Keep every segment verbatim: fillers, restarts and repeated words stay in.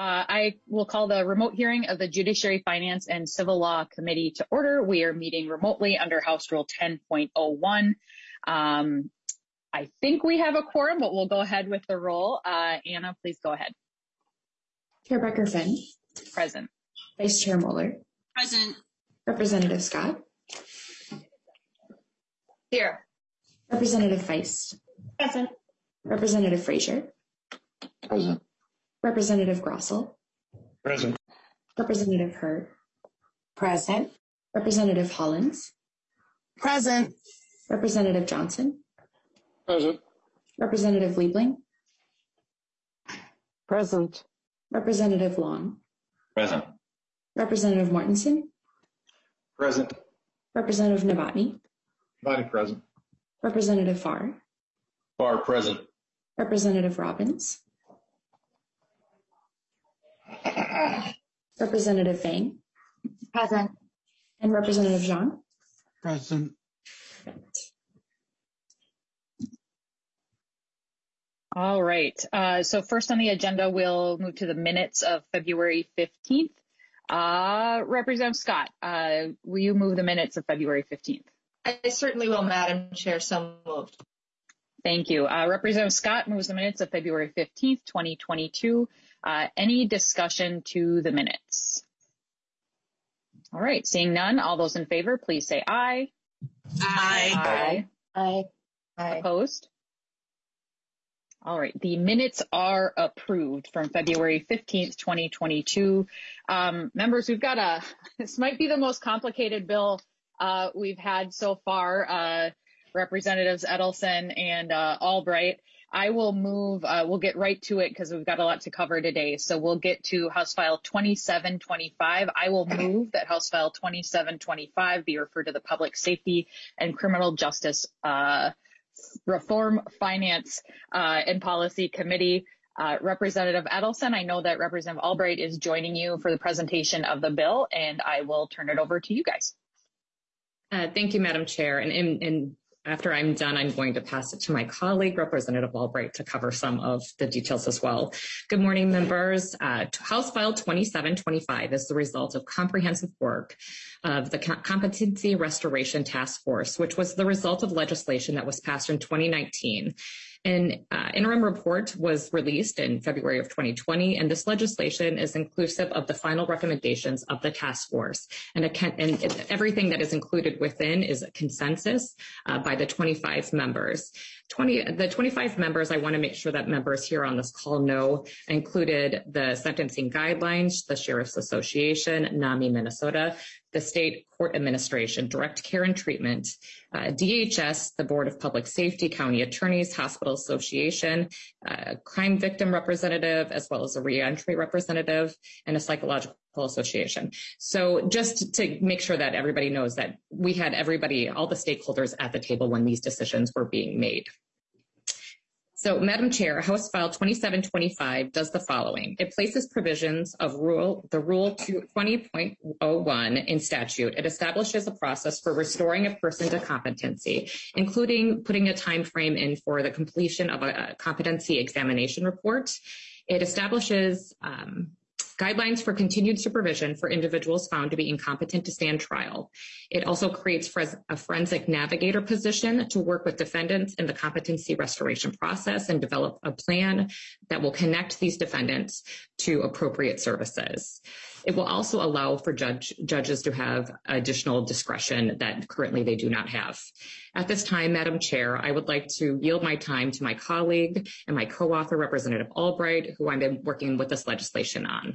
Uh, I will call the remote hearing of the Judiciary, Finance, and Civil Law Committee to order. We are meeting remotely under House Rule ten point oh one. Um, I think we have a quorum, but we'll go ahead with the roll. Uh, Anna, please go ahead. Chair Becker-Finn. Present. Vice Chair Moeller. Present. Representative Scott. Here. Representative Feist. Present. Representative Frazier. Present. Representative Grossell. Present. Representative Hurd. Present. Representative Hollins. Present. Representative Johnson. Present. Representative Liebling. Present. Representative Long. Present. Representative Mortensen. Present. Representative Novotny. Body present. Representative Farr. Farr present. Representative Robbins. Representative Fang. Present. And Representative Zhang. Present. All right. Uh, so first on the agenda, we'll move to the minutes of February fifteenth. Uh, Representative Scott, uh, will you move the minutes of February fifteenth? I certainly will, Madam Chair. So moved. Thank you. Uh, Representative Scott moves the minutes of February fifteenth, twenty twenty-two. Uh, any discussion to the minutes? All right. Seeing none, all those in favor, please say aye. Aye. Aye. Aye. Aye. Opposed? All right. The minutes are approved from February fifteenth, twenty twenty-two. Um, members, we've got a, this might be the most complicated bill uh, we've had so far. Uh, Representatives Edelson and uh, Albright. I will move, uh, we'll get right to it because we've got a lot to cover today. So we'll get to House File twenty-seven twenty-five. I will move that House File twenty-seven twenty-five be referred to the Public Safety and Criminal Justice uh, Reform, Finance, uh, and Policy Committee. Uh, Representative Edelson, I know that Representative Albright is joining you for the presentation of the bill, and I will turn it over to you guys. Uh, thank you, Madam Chair. And, and, and after I'm done, I'm going to pass it to my colleague, Representative Albright, to cover some of the details as well. Good morning, members. Uh, House File twenty-seven twenty-five is the result of comprehensive work of the Competency Restoration Task Force, which was the result of legislation that was passed in twenty nineteen. An uh, interim report was released in February of twenty twenty, and this legislation is inclusive of the final recommendations of the task force. And, a, and everything that is included within is a consensus uh, by the twenty-five members. twenty, the twenty-five members, I want to make sure that members here on this call know, included the sentencing guidelines, the Sheriff's Association, NAMI Minnesota, the State Court Administration, Direct Care and Treatment, uh, D H S, the Board of Public Safety, County Attorneys, Hospital Association, uh, Crime Victim Representative, as well as a Reentry Representative, and a Psychological Association. So just to make sure that everybody knows that we had everybody, all the stakeholders at the table when these decisions were being made. So, Madam Chair, House File twenty-seven twenty-five does the following. It places provisions of rule, the Rule twenty point oh one in statute. It establishes a process for restoring a person to competency, including putting a time frame in for the completion of a, a competency examination report. It establishes um, guidelines for continued supervision for individuals found to be incompetent to stand trial. It also creates a forensic navigator position to work with defendants in the competency restoration process and develop a plan that will connect these defendants to appropriate services. It will also allow for judge, judges to have additional discretion that currently they do not have. At this time, Madam Chair, I would like to yield my time to my colleague and my co-author, Representative Albright, who I've been working with this legislation on.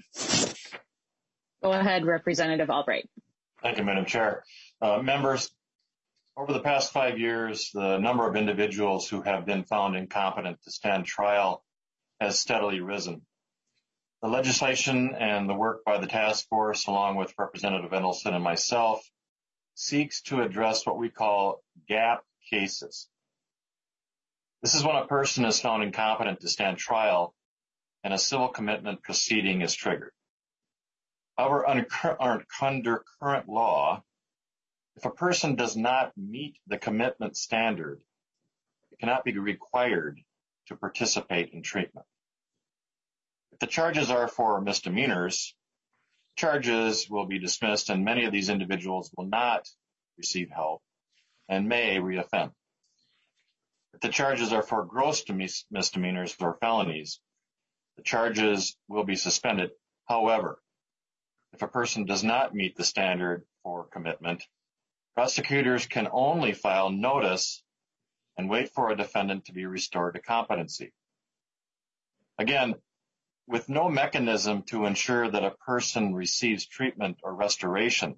Go ahead, Representative Albright. Thank you, Madam Chair. Uh, members, over the past five years, the number of individuals who have been found incompetent to stand trial has steadily risen. The legislation and the work by the task force, along with Representative Edelson and myself, seeks to address what we call gap cases. This is when a person is found incompetent to stand trial and a civil commitment proceeding is triggered. However, under current law, if a person does not meet the commitment standard, it cannot be required to participate in treatment. If the charges are for misdemeanors, charges will be dismissed and many of these individuals will not receive help and may reoffend. If the charges are for gross misdemeanors or felonies, the charges will be suspended. However, if a person does not meet the standard for commitment, prosecutors can only file notice and wait for a defendant to be restored to competency. Again, with no mechanism to ensure that a person receives treatment or restoration,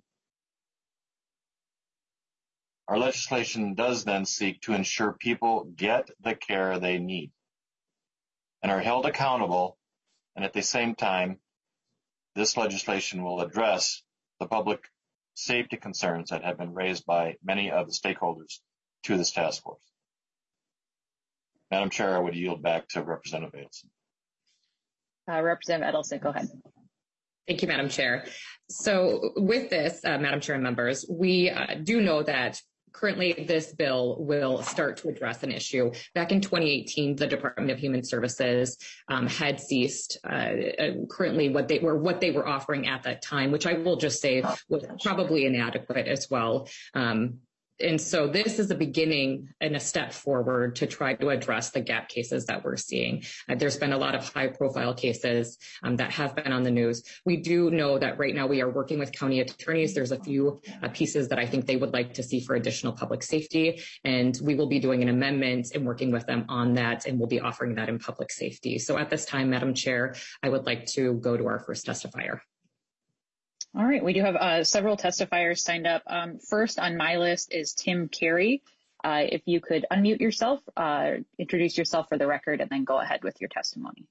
our legislation does then seek to ensure people get the care they need and are held accountable, and at the same time, this legislation will address the public safety concerns that have been raised by many of the stakeholders to this task force. Madam Chair, I would yield back to Representative Adelson. Uh, Representative Edelson, go ahead. Thank you, Madam Chair. So with this, uh, Madam Chair and members, we uh, do know that currently this bill will start to address an issue. Back in twenty eighteen, the Department of Human Services um, had ceased uh, currently what they were what they were offering at that time, which I will just say was probably inadequate as well. Um, And so this is a beginning and a step forward to try to address the gap cases that we're seeing. Uh, there's been a lot of high profile cases um, that have been on the news. We do know that right now we are working with county attorneys. There's a few uh, pieces that I think they would like to see for additional public safety, and we will be doing an amendment and working with them on that, and we'll be offering that in public safety. So at this time, Madam Chair, I would like to go to our first testifier. All right, we do have uh, several testifiers signed up. Um, first on my list is Tim Carey. Uh, if you could unmute yourself, uh, introduce yourself for the record, and then go ahead with your testimony.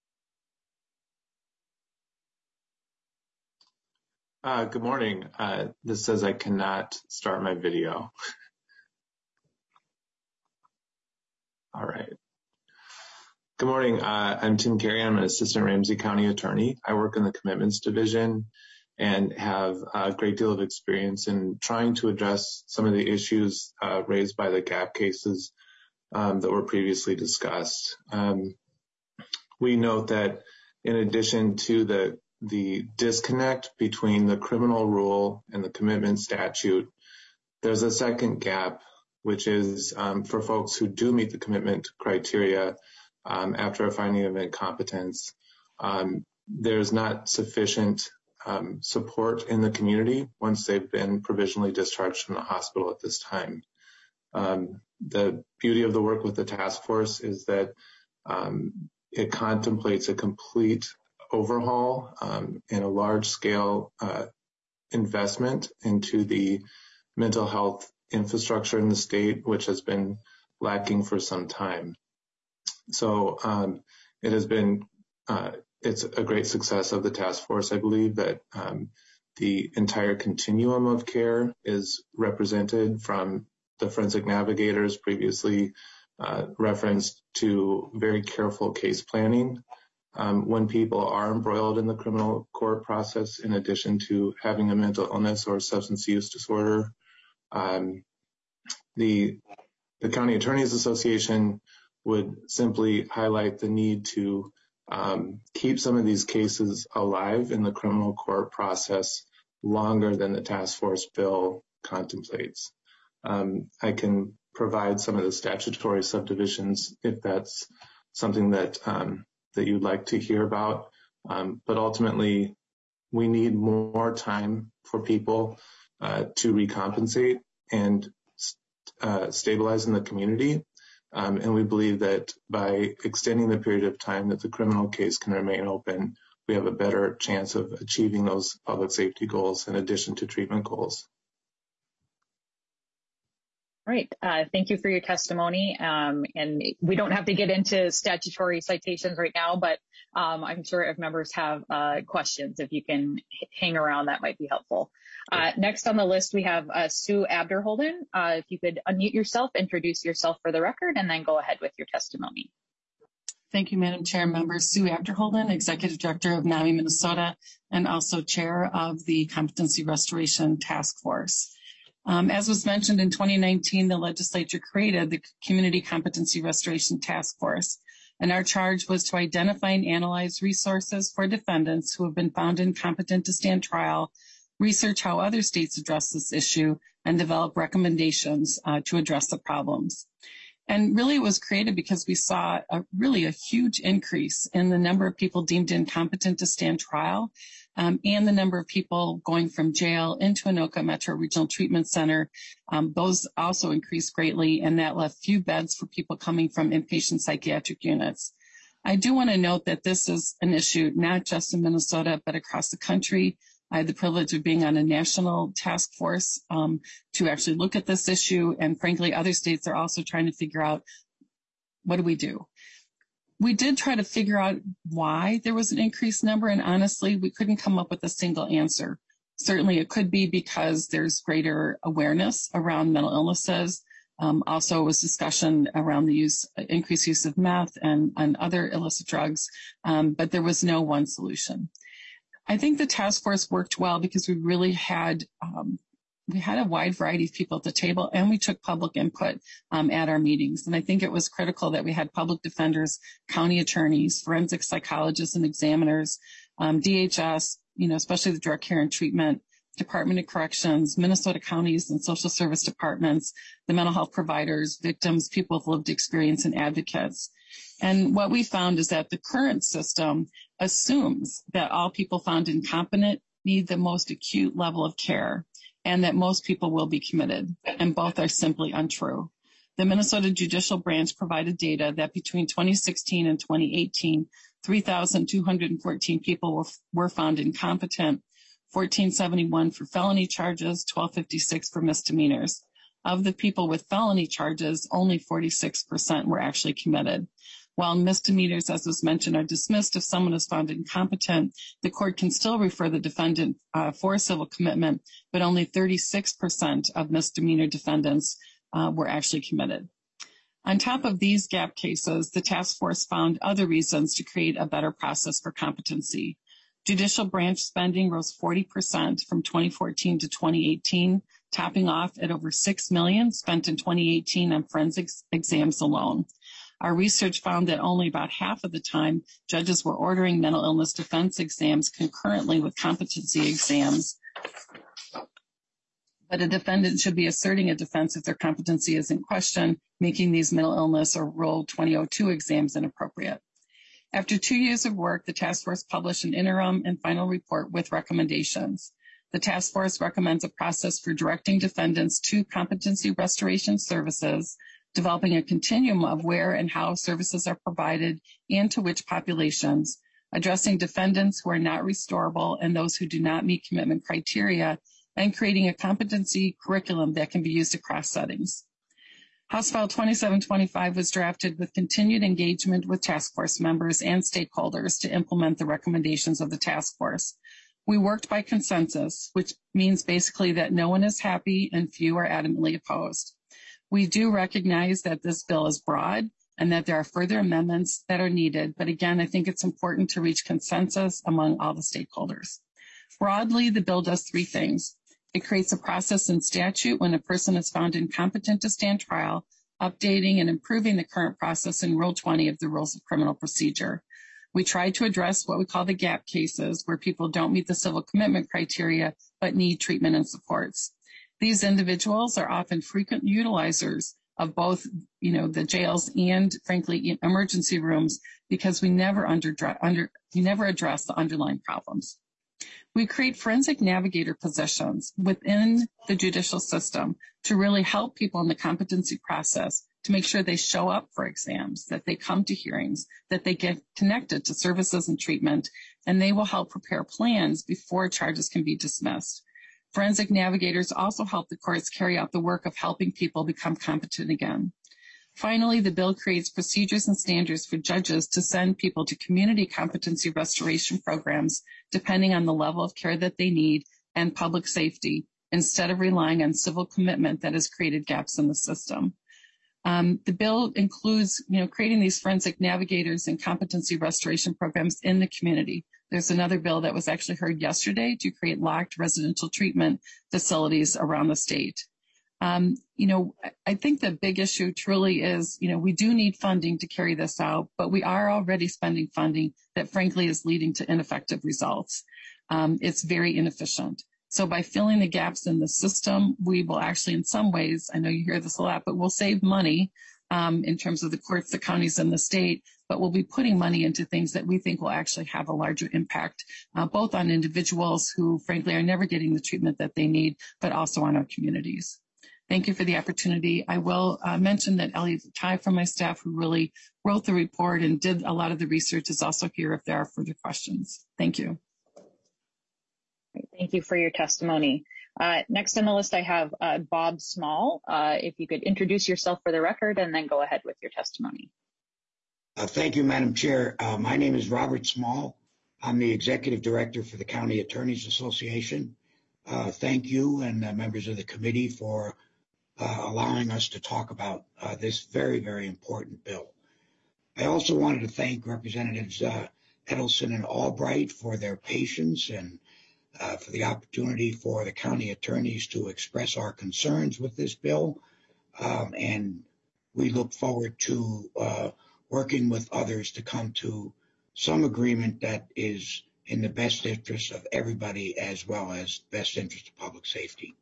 Uh, good morning. Uh, this says I cannot start my video. All right. Good morning. Uh, I'm Tim Carey. I'm an assistant Ramsey County attorney. I work in the commitments division and have a great deal of experience in trying to address some of the issues uh, raised by the gap cases um, that were previously discussed. Um, we note that in addition to the, the disconnect between the criminal rule and the commitment statute, there's a second gap, which is um, for folks who do meet the commitment criteria um, after a finding of incompetence. Um, there's not sufficient Um, support in the community once they've been provisionally discharged from the hospital at this time. Um, the beauty of the work with the task force is that um, it contemplates a complete overhaul um, and a large-scale uh, investment into the mental health infrastructure in the state, which has been lacking for some time. So um, it has been uh, It's a great success of the task force. I believe that um, the entire continuum of care is represented, from the forensic navigators previously uh, referenced to very careful case planning. Um, when people are embroiled in the criminal court process, in addition to having a mental illness or substance use disorder, um, the, the County Attorneys Association would simply highlight the need to Um, keep some of these cases alive in the criminal court process longer than the task force bill contemplates. Um, I can provide some of the statutory subdivisions if that's something that um, that you'd like to hear about. Um, but ultimately, we need more time for people uh, to recompensate and uh, stabilize in the community. Um, and we believe that by extending the period of time that the criminal case can remain open, we have a better chance of achieving those public safety goals in addition to treatment goals. All right. Uh, thank you for your testimony. Um, and we don't have to get into statutory citations right now, but um, I'm sure if members have uh, questions, if you can h- hang around, that might be helpful. Uh, next on the list, we have uh, Sue Abderholden. Uh, if you could unmute yourself, introduce yourself for the record, and then go ahead with your testimony. Thank you, Madam Chair. Members, Sue Abderholden, Executive Director of NAMI Minnesota, and also Chair of the Competency Restoration Task Force. Um, as was mentioned in twenty nineteen, the legislature created the Community Competency Restoration Task Force And our charge was to identify and analyze resources for defendants who have been found incompetent to stand trial, research how other states address this issue, and develop recommendations uh, to address the problems. And really it was created because we saw a, really a huge increase in the number of people deemed incompetent to stand trial, um, and the number of people going from jail into Anoka Metro Regional Treatment Center. Um, those also increased greatly, and that left few beds for people coming from inpatient psychiatric units. I do want to note that this is an issue not just in Minnesota, but across the country. I had the privilege of being on a national task force um, to actually look at this issue. And frankly, other states are also trying to figure out, what do we do? We did try to figure out why there was an increased number. And honestly, we couldn't come up with a single answer. Certainly, it could be because there's greater awareness around mental illnesses. Um, also was discussion around the use, increased use of meth and, and other illicit drugs. Um, but there was no one solution. I think the task force worked well because we really had um, we had a wide variety of people at the table, and we took public input um, at our meetings. And I think it was critical that we had public defenders, county attorneys, forensic psychologists and examiners, um, D H S, you know, especially the Drug Care and Treatment, Department of Corrections, Minnesota counties and social service departments, the mental health providers, victims, people with lived experience, and advocates. And what we found is that the current system assumes that all people found incompetent need the most acute level of care and that most people will be committed, and both are simply untrue. The Minnesota Judicial Branch provided data that between twenty sixteen and twenty eighteen, three thousand two hundred fourteen people were, were found incompetent, fourteen seventy-one for felony charges, twelve fifty-six for misdemeanors. Of the people with felony charges, only forty-six percent were actually committed. While misdemeanors, as was mentioned, are dismissed if someone is found incompetent, the court can still refer the defendant uh, for civil commitment, but only thirty-six percent of misdemeanor defendants uh, were actually committed. On top of these gap cases, the task force found other reasons to create a better process for competency. Judicial branch spending rose forty percent from twenty fourteen to twenty eighteen, topping off at over six million dollars spent in twenty eighteen on forensics exams alone. Our research found that only about half of the time judges were ordering mental illness defense exams concurrently with competency exams. But a defendant should be asserting a defense if their competency is in question, making these mental illness or Rule twenty oh two exams inappropriate. After two years of work, the task force published an interim and final report with recommendations. The task force recommends a process for directing defendants to competency restoration services, developing a continuum of where and how services are provided and to which populations, addressing defendants who are not restorable and those who do not meet commitment criteria, and creating a competency curriculum that can be used across settings. House File twenty-seven twenty-five was drafted with continued engagement with task force members and stakeholders to implement the recommendations of the task force. We worked by consensus, which means basically that no one is happy and few are adamantly opposed. We do recognize that this bill is broad and that there are further amendments that are needed, but again, I think it's important to reach consensus among all the stakeholders. Broadly, the bill does three things. It creates a process in statute when a person is found incompetent to stand trial, updating and improving the current process in Rule twenty of the Rules of Criminal Procedure. We tried to address what we call the gap cases, where people don't meet the civil commitment criteria but need treatment and supports. These individuals are often frequent utilizers of both, you know, the jails and, frankly, emergency rooms because we never under, under we never address the underlying problems. We create forensic navigator positions within the judicial system to really help people in the competency process to make sure they show up for exams, that they come to hearings, that they get connected to services and treatment, and they will help prepare plans before charges can be dismissed. Forensic navigators also help the courts carry out the work of helping people become competent again. Finally, the bill creates procedures and standards for judges to send people to community competency restoration programs depending on the level of care that they need and public safety, instead of relying on civil commitment that has created gaps in the system. Um, the bill includes, you know, creating these forensic navigators and competency restoration programs in the community. There's another bill that was actually heard yesterday to create locked residential treatment facilities around the state. Um, you know, I think the big issue truly is, you know, we do need funding to carry this out, but we are already spending funding that frankly is leading to ineffective results. Um, it's very inefficient. So by filling the gaps in the system, we will actually, in some ways, I know you hear this a lot, but we'll save money um, in terms of the courts, the counties, and the state, but we'll be putting money into things that we think will actually have a larger impact, uh, both on individuals who, frankly, are never getting the treatment that they need, but also on our communities. Thank you for the opportunity. I will uh, mention that Elliot Tai from my staff, who really wrote the report and did a lot of the research, is also here if there are further questions. Thank you. Thank you for your testimony. Uh, next on the list, I have uh, Bob Small. Uh, if you could introduce yourself for the record and then go ahead with your testimony. Uh, thank you, Madam Chair. Uh, my name is Robert Small. I'm the Executive Director for the County Attorneys Association. Uh, thank you and uh, members of the committee for uh, allowing us to talk about uh, this very, very important bill. I also wanted to thank Representatives uh, Edelson and Albright for their patience and uh, for the opportunity for the county attorneys to express our concerns with this bill. Um, and we look forward to uh, working with others to come to some agreement that is in the best interest of everybody as well as best interest of public safety.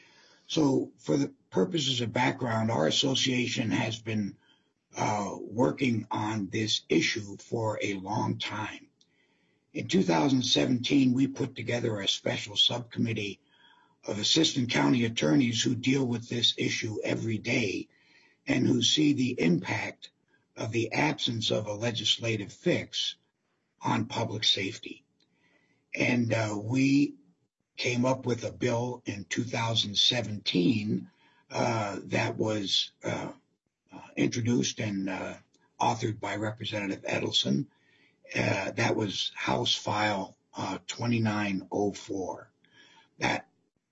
So for the purposes of background, our association has been uh, working on this issue for a long time. In two thousand seventeen, we put together a special subcommittee of assistant county attorneys who deal with this issue every day and who see the impact of the absence of a legislative fix on public safety. And uh, we came up with a bill in two thousand seventeen uh, that was uh, uh, introduced and uh, authored by Representative Edelson. Uh, that was House File uh, twenty-nine oh four. That,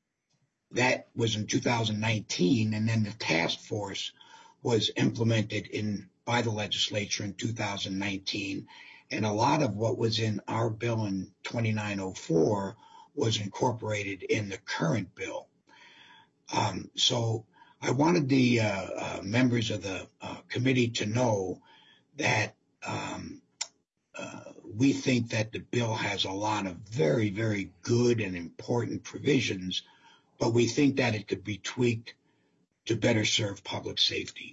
that was in two thousand nineteen, and then the task force was implemented in by the legislature in two thousand nineteen. And a lot of what was in our bill in twenty-nine oh four was incorporated in the current bill. Um, so I wanted the uh, uh, members of the uh, committee to know that um, uh, we think that the bill has a lot of very, very good and important provisions, but we think that it could be tweaked to better serve public safety.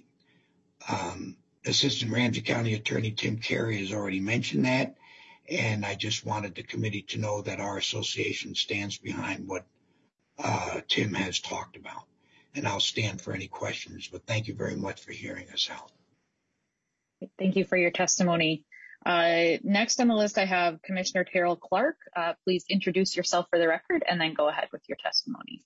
Um, Assistant Ramsey County Attorney Tim Carey has already mentioned that, and I just wanted the committee to know that our association stands behind what uh, Tim has talked about. And I'll stand for any questions, but thank you very much for hearing us out. Thank you for your testimony. Uh, next on the list, I have Commissioner Terrell Clark. Uh, please introduce yourself for the record and then go ahead with your testimony.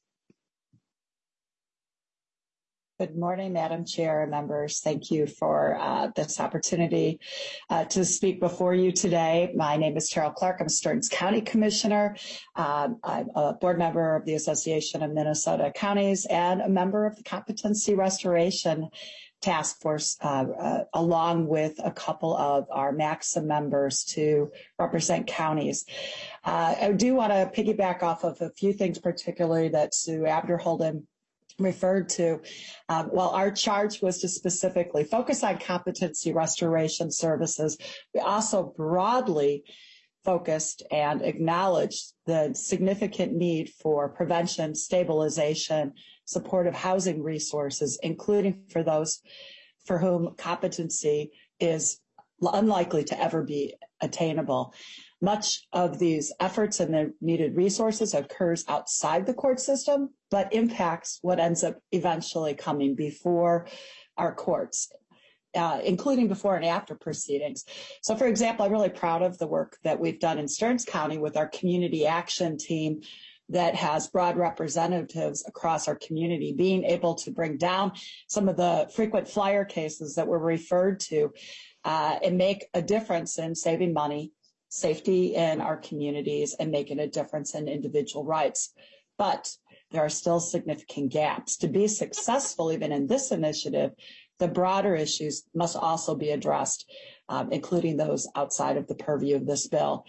Good morning, Madam Chair and members. Thank you for uh, this opportunity uh, to speak before you today. My name is Terrell Clark. I'm Stearns County Commissioner. Um, I'm a board member of the Association of Minnesota Counties and a member of the Competency Restoration Task Force, uh, uh, along with a couple of our MAXIM members to represent counties. Uh, I do want to piggyback off of a few things, particularly that Sue Abderholden referred to. Um, while our charge was to specifically focus on competency restoration services, we also broadly focused and acknowledged the significant need for prevention, stabilization, supportive housing resources, including for those for whom competency is unlikely to ever be attainable. Much of these efforts and the needed resources occurs outside the court system, but impacts what ends up eventually coming before our courts, uh, including before and after proceedings. So, for example, I'm really proud of the work that we've done in Stearns County with our community action team that has broad representatives across our community, being able to bring down some of the frequent flyer cases that were referred to uh, and make a difference in saving money, safety in our communities, and making a difference in individual rights. But there are still significant gaps. To be successful, even in this initiative, the broader issues must also be addressed, um, including those outside of the purview of this bill.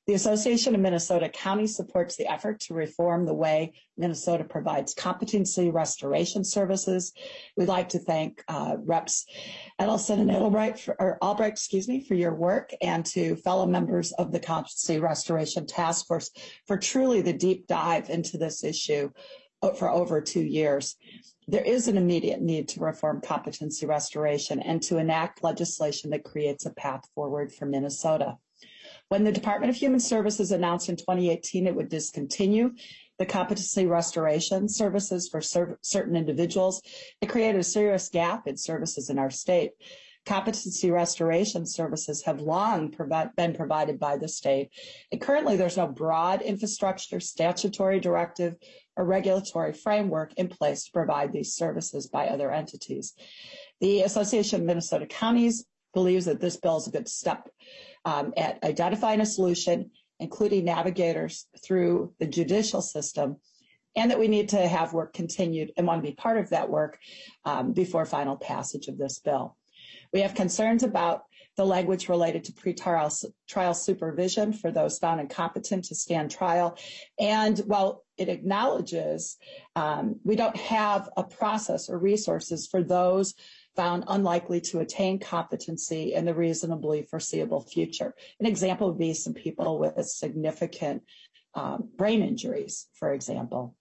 The Association of Minnesota Counties supports the effort to reform the way Minnesota provides competency restoration services. We'd like to thank uh, Reps Edelson and Albright, for, or Albright, excuse me, for your work, and to fellow members of the Competency Restoration Task Force for truly the deep dive into this issue for over two years. There is an immediate need to reform competency restoration and to enact legislation that creates a path forward for Minnesota. When the Department of Human Services announced in twenty eighteen it would discontinue the competency restoration services for cer- certain individuals, it created a serious gap in services in our state. Competency restoration services have long provi- been provided by the state, and currently there's no broad infrastructure, statutory directive, or regulatory framework in place to provide these services by other entities. The Association of Minnesota Counties believes that this bill is a good step um, at identifying a solution, including navigators through the judicial system, and that we need to have work continued and want to be part of that work um, before final passage of this bill. We have concerns about the language related to pretrial trial supervision for those found incompetent to stand trial. And while it acknowledges um, we don't have a process or resources for those found unlikely to attain competency in the reasonably foreseeable future. An example would be some people with significant um, brain injuries, for example.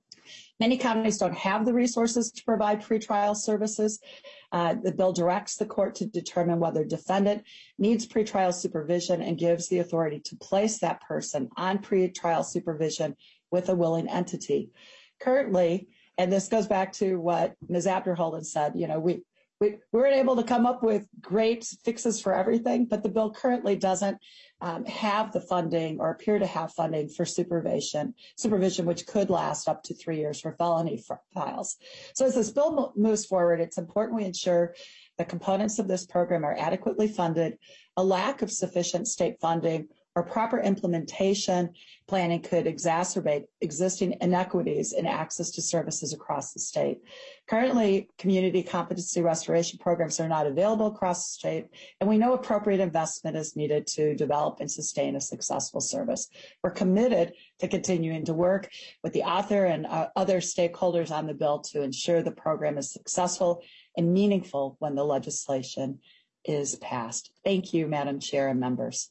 Many counties don't have the resources to provide pretrial services. Uh, the bill directs the court to determine whether defendant needs pretrial supervision and gives the authority to place that person on pretrial supervision with a willing entity. Currently, and this goes back to what Miz Abderholden said, you know, we, we weren't able to come up with great fixes for everything, but the bill currently doesn't um, have the funding or appear to have funding for supervision, supervision, which could last up to three years for felony files. So as this bill mo- moves forward, it's important we ensure the components of this program are adequately funded. A lack of sufficient state funding or proper implementation planning could exacerbate existing inequities in access to services across the state. Currently, community competency restoration programs are not available across the state, and we know appropriate investment is needed to develop and sustain a successful service. We're committed to continuing to work with the author and uh, other stakeholders on the bill to ensure the program is successful and meaningful when the legislation is passed. Thank you, Madam Chair and members.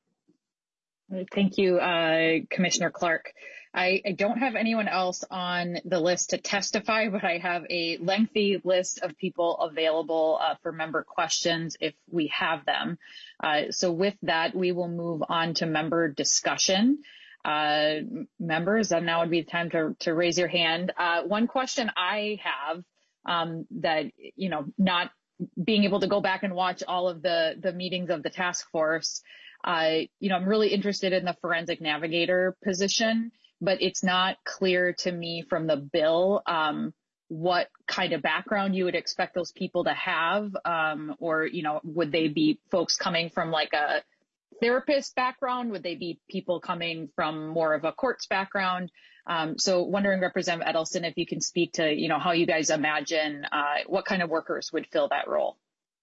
Thank you, uh, Commissioner Clark. I, I don't have anyone else on the list to testify, but I have a lengthy list of people available uh, for member questions if we have them. Uh, so with that, we will move on to member discussion. Uh, members, and now would be the time to, to raise your hand. Uh, one question I have um, that, you know, not being able to go back and watch all of the, the meetings of the task force, Uh, you know, I'm really interested in the forensic navigator position, but it's not clear to me from the bill um, what kind of background you would expect those people to have, um, or, you know, would they be folks coming from like a therapist background? Would they be people coming from more of a courts background? Um, so wondering, Representative Edelson, if you can speak to, you know, how you guys imagine uh, what kind of workers would fill that role.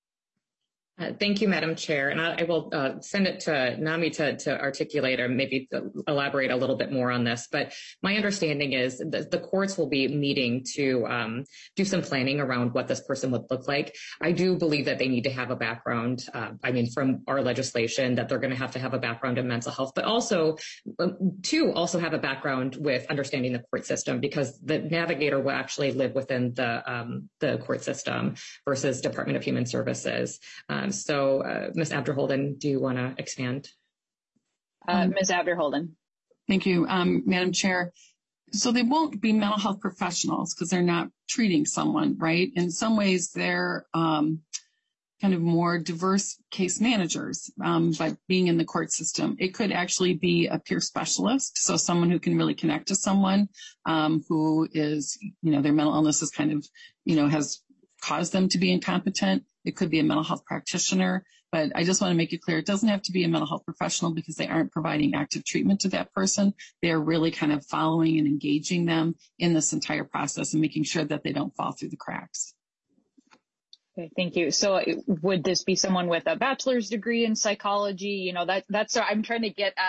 Uh, thank you, Madam Chair, and I, I will uh, send it to NAMI to, to articulate or maybe elaborate a little bit more on this. But my understanding is that the courts will be meeting to um, do some planning around what this person would look like. I do believe that they need to have a background, uh, I mean, from our legislation, that they're going to have to have a background in mental health, but also to also have a background with understanding the court system, because the navigator will actually live within the um, the court system versus Department of Human Services. Um, So, uh, Miz Abderholden, do you want to expand? Uh, Miz Abderholden. Thank you, um, Madam Chair. So they won't be mental health professionals because they're not treating someone, right? In some ways, they're um, kind of more diverse case managers um, by being in the court system. It could actually be a peer specialist, so someone who can really connect to someone um, who is, you know, their mental illness is kind of, you know, has caused them to be incompetent. It could be a mental health practitioner, but I just want to make it clear, it doesn't have to be a mental health professional because they aren't providing active treatment to that person. They're really kind of following and engaging them in this entire process and making sure that they don't fall through the cracks. Okay, thank you. So would this be someone with a bachelor's degree in psychology? You know, that that's, I'm trying to get at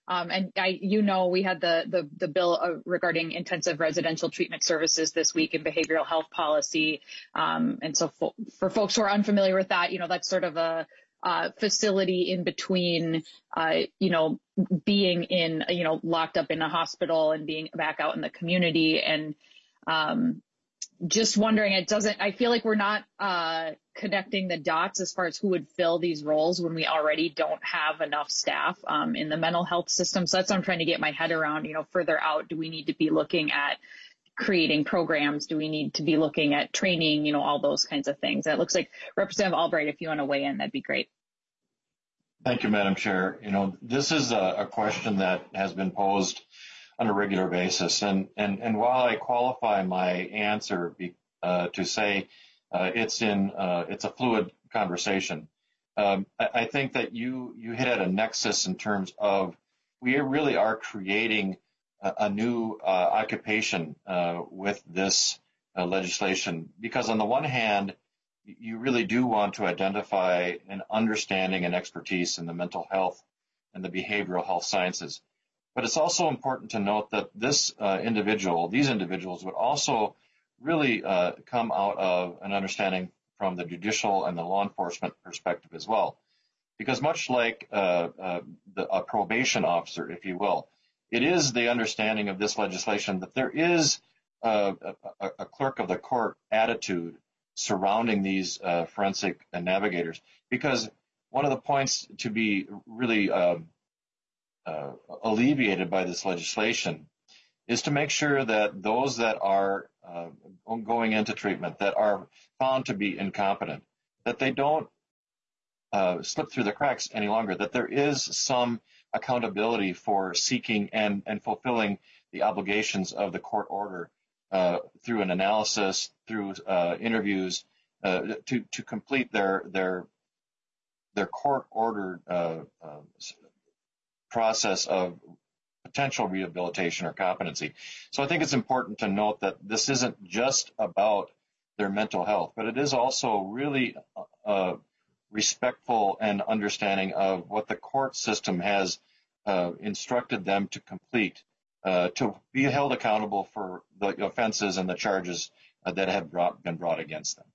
Um, and I, you know, we had the the, the bill uh, regarding intensive residential treatment services this week in behavioral health policy. Um, and so for, for folks who are unfamiliar with that, you know, that's sort of a uh, facility in between, uh, you know, being in, you know, locked up in a hospital and being back out in the community. And um, just wondering, it doesn't, I feel like we're not uh, connecting the dots as far as who would fill these roles when we already don't have enough staff um, in the mental health system. So that's what I'm trying to get my head around, you know, further out. Do we need to be looking at creating programs? Do we need to be looking at training, you know, all those kinds of things? That looks like Representative Albright, if you want to weigh in, that'd be great. Thank you, Madam Chair. You know, this is a, a question that has been posed on a regular basis. And, and, and while I qualify my answer be, uh, to say uh, it's in uh, it's a fluid conversation, um, I, I think that you you hit at a nexus in terms of we really are creating a, a new uh, occupation uh, with this uh, legislation, because on the one hand, you really do want to identify an understanding and expertise in the mental health and the behavioral health sciences. But it's also important to note that this uh, individual, these individuals would also really uh, come out of an understanding from the judicial and the law enforcement perspective as well. Because much like uh, uh, the, a probation officer, if you will, it is the understanding of this legislation that there is uh, a, a clerk of the court attitude surrounding these uh, forensic navigators. Because one of the points to be really uh, Uh, alleviated by this legislation is to make sure that those that are uh, going into treatment, that are found to be incompetent, that they don't uh, slip through the cracks any longer, that there is some accountability for seeking and, and fulfilling the obligations of the court order uh, through an analysis, through uh, interviews, uh, to, to complete their, their, their court-ordered uh, uh, process of potential rehabilitation or competency. So I think it's important to note that this isn't just about their mental health, but it is also really uh, respectful and understanding of what the court system has uh, instructed them to complete, uh, to be held accountable for the offenses and the charges uh, that have brought, been brought against them.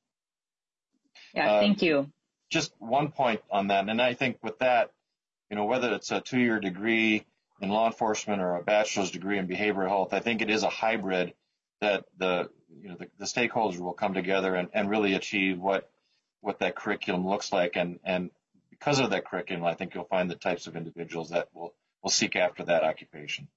Yeah, uh, thank you. Just one point on that, and I think with that, you know, whether it's a two-year degree in law enforcement or a bachelor's degree in behavioral health, I think it is a hybrid that the, you know, the, the stakeholders will come together and, and really achieve what what that curriculum looks like. And, and because of that curriculum, I think you'll find the types of individuals that will, will seek after that occupation.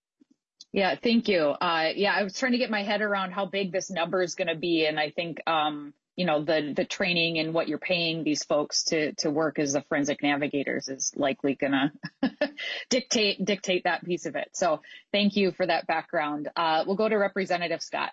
Yeah, thank you. Uh, yeah, I was trying to get my head around how big this number is going to be. And I think, um, you know, the, the training and what you're paying these folks to, to work as the forensic navigators is likely going to dictate, dictate that piece of it. So thank you for that background. Uh, we'll go to Representative Scott.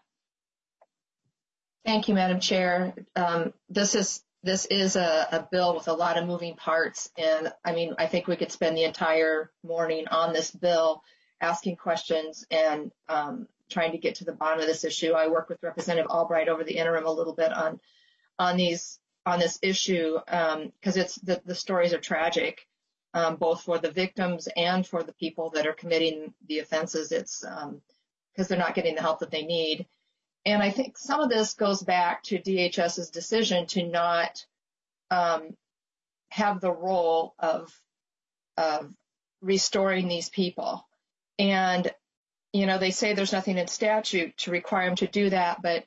Thank you, Madam Chair. Um, this is, this is a, a bill with a lot of moving parts. And I mean, I think we could spend the entire morning on this bill asking questions and, um, trying to get to the bottom of this issue. I work with Representative Albright over the interim a little bit on on these on this issue because um, it's the, the stories are tragic, um, both for the victims and for the people that are committing the offenses. It's because um, they're not getting the help that they need. And I think some of this goes back to DHS's decision to not um, have the role of of restoring these people. And you know, they say there's nothing in statute to require them to do that, but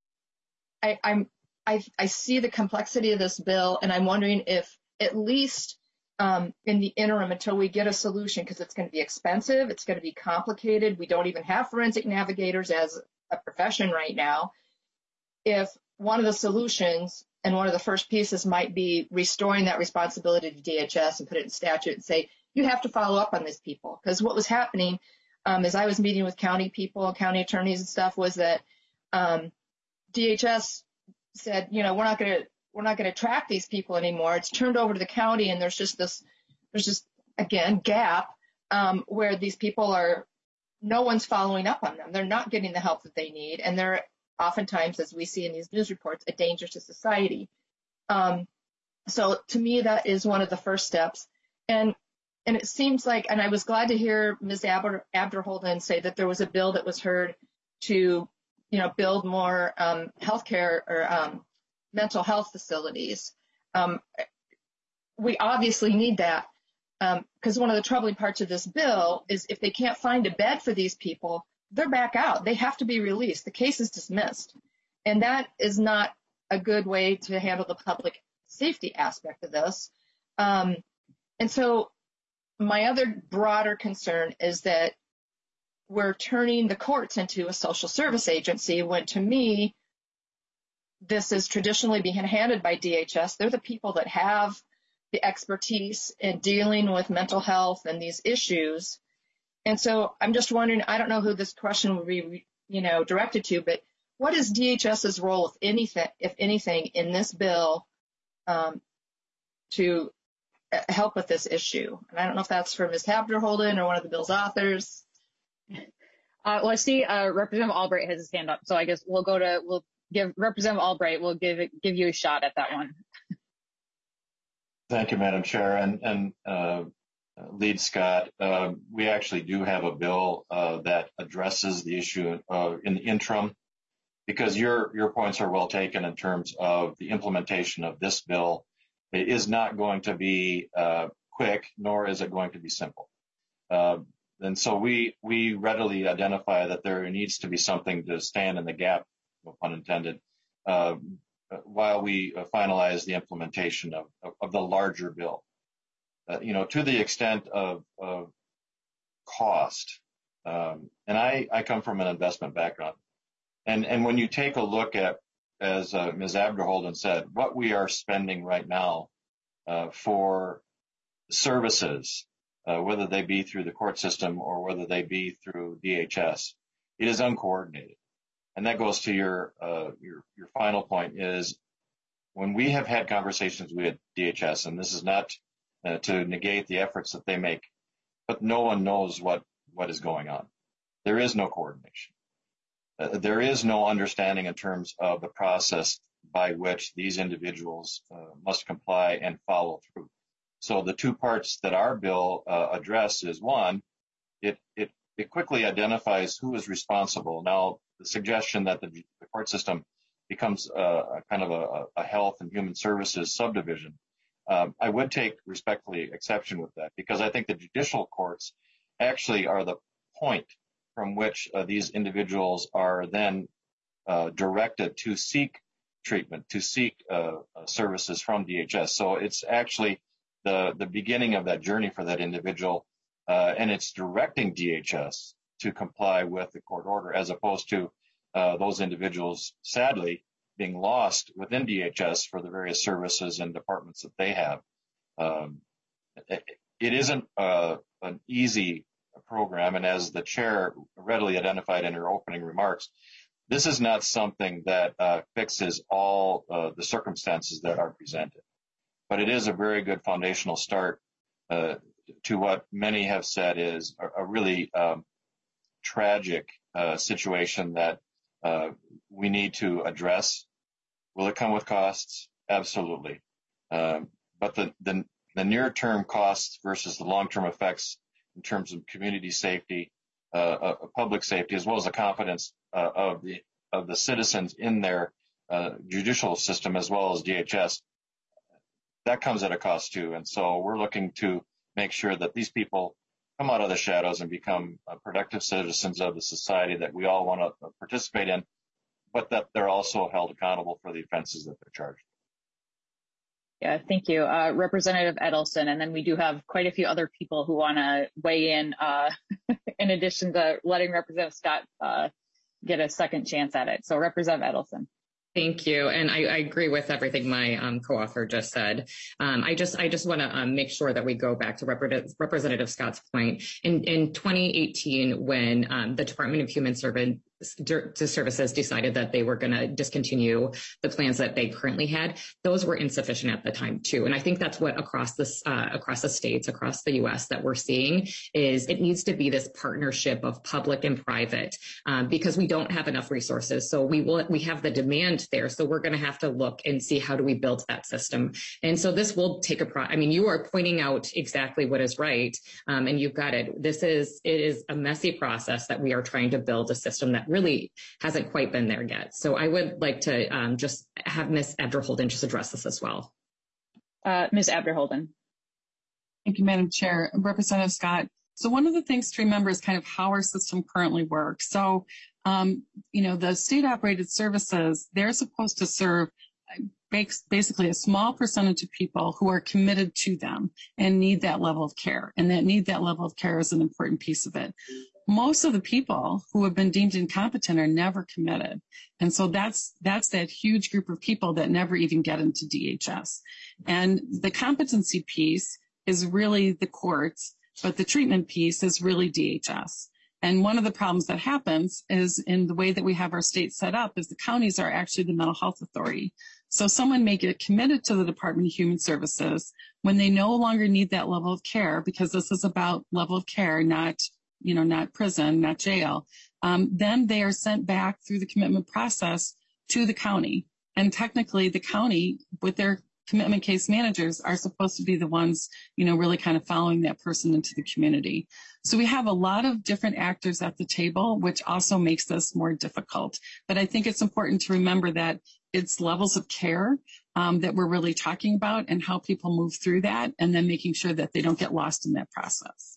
I, I'm, I, I see the complexity of this bill, and I'm wondering if at least um, in the interim until we get a solution, because it's going to be expensive, it's going to be complicated. We don't even have forensic navigators as a profession right now. If one of the solutions and one of the first pieces might be restoring that responsibility to D H S and put it in statute and say, you have to follow up on these people, because what was happening Um, as I was meeting with county people, county attorneys and stuff, was that um, D H S said, you know, we're not going to we're not going to track these people anymore. It's turned over to the county, and there's just this there's just again gap um, where these people are no one's following up on them. They're not getting the help that they need, and they're oftentimes, as we see in these news reports, a danger to society. Um, so to me, that is one of the first steps. And and it seems like, and I was glad to hear Miz Aber, Abderholden say that there was a bill that was heard to, you know, build more um, healthcare or um, mental health facilities. Um, we obviously need that because um, one of the troubling parts of this bill is if they can't find a bed for these people, they're back out. They have to be released. The case is dismissed. And that is not a good way to handle the public safety aspect of this. Um, and so my other broader concern is that we're turning the courts into a social service agency when, to me, this is traditionally being handled by D H S. They're the people that have the expertise in dealing with mental health and these issues. And so I'm just wondering, I don't know who this question would be, you know, directed to, but what is DHS's role, if anything, if anything, in this bill um, to help with this issue? And I don't know if that's for Miz Abderholden or one of the bill's authors. Uh, well, I see uh, Representative Albright has his hand up, so I guess we'll go to we'll give Representative Albright. We'll give it, give you a shot at that one. Thank you, Madam Chair, and and uh, Lead Scott. Uh, we actually do have a bill uh, that addresses the issue uh, in the interim, because your your points are well taken in terms of the implementation of this bill. It is not going to be uh, quick, nor is it going to be simple. Uh, and so we we readily identify that there needs to be something to stand in the gap, no pun intended, uh, while we finalize the implementation of, of, of the larger bill. Uh, you know, to the extent of, of cost, um, and I, I come from an investment background, and, and when you take a look at, as uh, Miz Abderholden said, what we are spending right now uh, for services, uh, whether they be through the court system or whether they be through D H S, it is uncoordinated. And that goes to your, uh, your, your final point is when we have had conversations with D H S, and this is not uh, to negate the efforts that they make, but no one knows what, what is going on. There is no coordination. Uh, there is no understanding in terms of the process by which these individuals uh, must comply and follow through. So the two parts that our bill uh, address is one, it, it, it quickly identifies who is responsible. Now, the suggestion that the, the court system becomes a, a kind of a, a health and human services subdivision, um, I would take respectfully exception with that, because I think the judicial courts actually are the point from which uh, these individuals are then uh, directed to seek treatment, to seek uh, uh, services from D H S. So it's actually the, the beginning of that journey for that individual, uh, and it's directing D H S to comply with the court order, as opposed to uh, those individuals, sadly, being lost within D H S for the various services and departments that they have. Um, it, it isn't uh, an easy program, and as the chair readily identified in her opening remarks, this is not something that uh, fixes all uh, the circumstances that are presented, but it is a very good foundational start uh, to what many have said is a, a really um, tragic uh, situation that uh, we need to address. Will it come with costs? Absolutely. Um, but the, the, the near-term costs versus the long-term effects in terms of community safety, uh, uh, public safety, as well as the confidence uh, of the of the citizens in their uh, judicial system, as well as D H S, that comes at a cost too. And so we're looking to make sure that these people come out of the shadows and become uh, productive citizens of the society that we all want to participate in, but that they're also held accountable for the offenses that they're charged. Yeah, thank you. Uh, Representative Edelson, and then we do have quite a few other people who want to weigh in, uh, in addition to letting Representative Scott uh, get a second chance at it. So Representative Edelson. Thank you, and I, I agree with everything my um, co-author just said. Um, I just, I just want to um, make sure that we go back to Rep- Representative Scott's point. In, in twenty eighteen, when um, the Department of Human Serv- the services decided that they were going to discontinue the plans that they currently had, those were insufficient at the time too. And I think that's what across this, uh, across the states, across the U S that we're seeing is it needs to be this partnership of public and private, um, because we don't have enough resources. So we will, we have the demand there. So we're going to have to look and see how do we build that system. And so this will take a pro, I mean, you are pointing out exactly what is right. Um, and you've got it. This is, it is a messy process that we are trying to build a system that really hasn't quite been there yet. So I would like to um, just have Miz Abderholden just address this as well. Uh, Miz Abderholden. Thank you, Madam Chair. Representative Scott. So one of the things to remember is kind of how our system currently works. So, um, you know, the state operated services, they're supposed to serve basically a small percentage of people who are committed to them and need that level of care. And that need that level of care is an important piece of it. Most of the people who have been deemed incompetent are never committed. And so that's, that's that huge group of people that never even get into D H S. And the competency piece is really the courts, but the treatment piece is really D H S. And one of the problems that happens is in the way that we have our state set up is the counties are actually the mental health authority. So someone may get committed to the Department of Human Services when they no longer need that level of care, because this is about level of care, not you know, not prison, not jail, um, then they are sent back through the commitment process to the county. And technically the county with their commitment case managers are supposed to be the ones, you know, really kind of following that person into the community. So we have a lot of different actors at the table, which also makes this more difficult. But I think it's important to remember that it's levels of care um, that we're really talking about and how people move through that, and then making sure that they don't get lost in that process.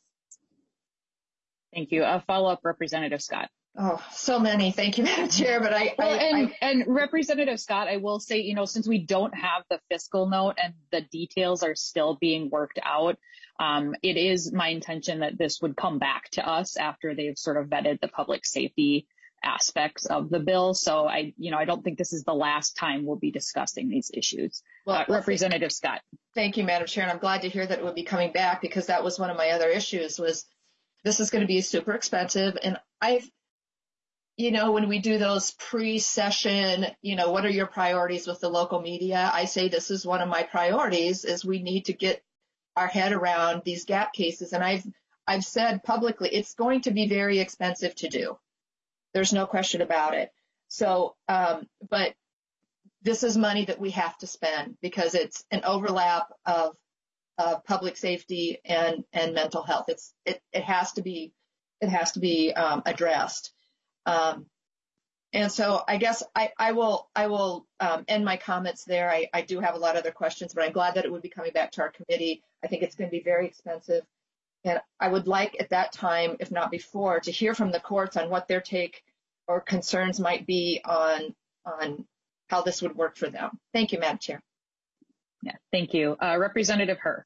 Thank you. A follow-up, Representative Scott. Oh, so many. Thank you, Madam Chair. But I, well, I, and, I, and Representative Scott, I will say, you know, since we don't have the fiscal note and the details are still being worked out, um, it is my intention that this would come back to us after they've sort of vetted the public safety aspects of the bill. So I, you know, I don't think this is the last time we'll be discussing these issues. Well, uh, Representative Scott. Thank you, Madam Chair. And I'm glad to hear that it would be coming back, because that was one of my other issues was this is going to be super expensive. And I've, you know, when we do those pre-session, you know, what are your priorities with the local media? I say this is one of my priorities is we need to get our head around these gap cases. And I've, I've said publicly, it's going to be very expensive to do. There's no question about it. So, um, but this is money that we have to spend because it's an overlap of Uh, public safety and, and mental health. It's, it, it has to be, it has to be, um, addressed. Um, and so I guess I, I will, I will, um, end my comments there. I, I do have a lot of other questions, but I'm glad that it would be coming back to our committee. I think it's going to be very expensive. And I would like at that time, if not before, to hear from the courts on what their take or concerns might be on, on how this would work for them. Thank you, Madam Chair. Yeah, thank you. Uh, Representative Herr.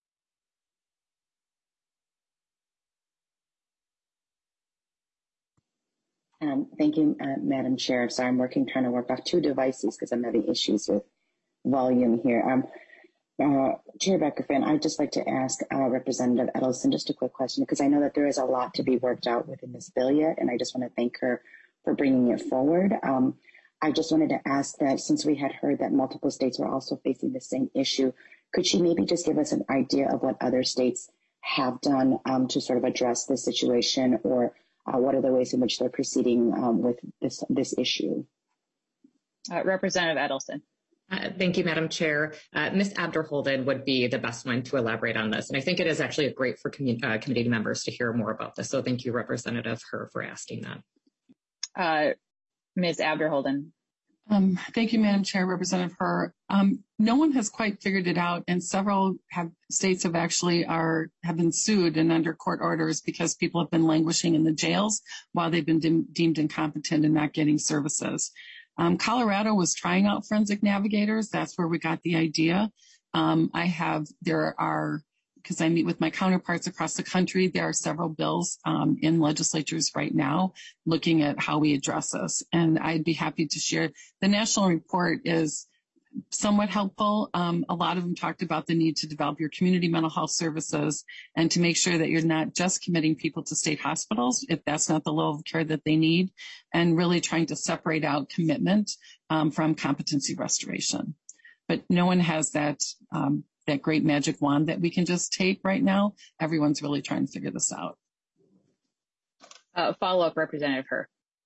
Um, thank you, uh, Madam Chair. Sorry, I'm working, trying to work off two devices because I'm having issues with volume here. Um, uh, Chair Becker-Finn, I'd just like to ask uh, Representative Edelson just a quick question, because I know that there is a lot to be worked out within this bill yet, and I just want to thank her for bringing it forward. Um, I just wanted to ask that since we had heard that multiple states were also facing the same issue, could she maybe just give us an idea of what other states have done um, to sort of address this situation, or uh, what are the ways in which they're proceeding um, with this this issue? Uh, Representative Edelson. Uh, thank you, Madam Chair. Uh, Miz Abderholden would be the best one to elaborate on this. And I think it is actually great for commun- uh, committee members to hear more about this. So thank you, Representative Herr, for asking that. Uh, Miz Abderholden. Um, thank you, Madam Chair, Representative Herr. Um, no one has quite figured it out, and several have, states have actually are have been sued and under court orders because people have been languishing in the jails while they've been de- deemed incompetent and not getting services. Um, Colorado was trying out forensic navigators. That's where we got the idea. Um, I have, there are, because I meet with my counterparts across the country, there are several bills um, in legislatures right now looking at how we address this. And I'd be happy to share. The national report is somewhat helpful. Um, a lot of them talked about the need to develop your community mental health services and to make sure that you're not just committing people to state hospitals if that's not the level of care that they need, and really trying to separate out commitment um, from competency restoration. But no one has that um, that great magic wand that we can just take right now. Everyone's really trying to figure this out. Uh, follow up, Representative Herr.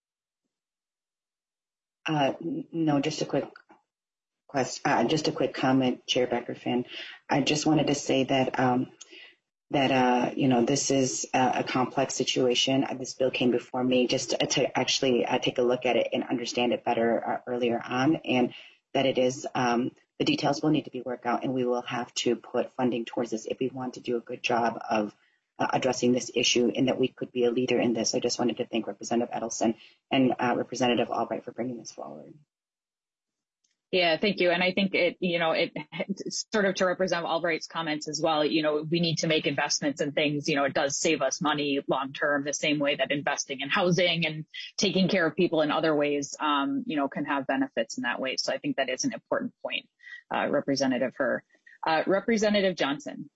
Uh, no, just a quick question, uh, just a quick comment, Chair Becker-Finn. I just wanted to say that um, that uh, you know this is a, a complex situation. Uh, this bill came before me just to, to actually uh, take a look at it and understand it better uh, earlier on, and that it is um, the details will need to be worked out, and we will have to put funding towards this if we want to do a good job of uh, addressing this issue, and that we could be a leader in this. I just wanted to thank Representative Edelson and uh, Representative Albright for bringing this forward. Yeah, thank you. And I think it, you know, it sort of to Representative Albright's comments as well, you know, we need to make investments in things, you know, it does save us money long term, the same way that investing in housing and taking care of people in other ways, um, you know, can have benefits in that way. So I think that is an important point, uh, Representative Herr. Uh, Representative Johnson.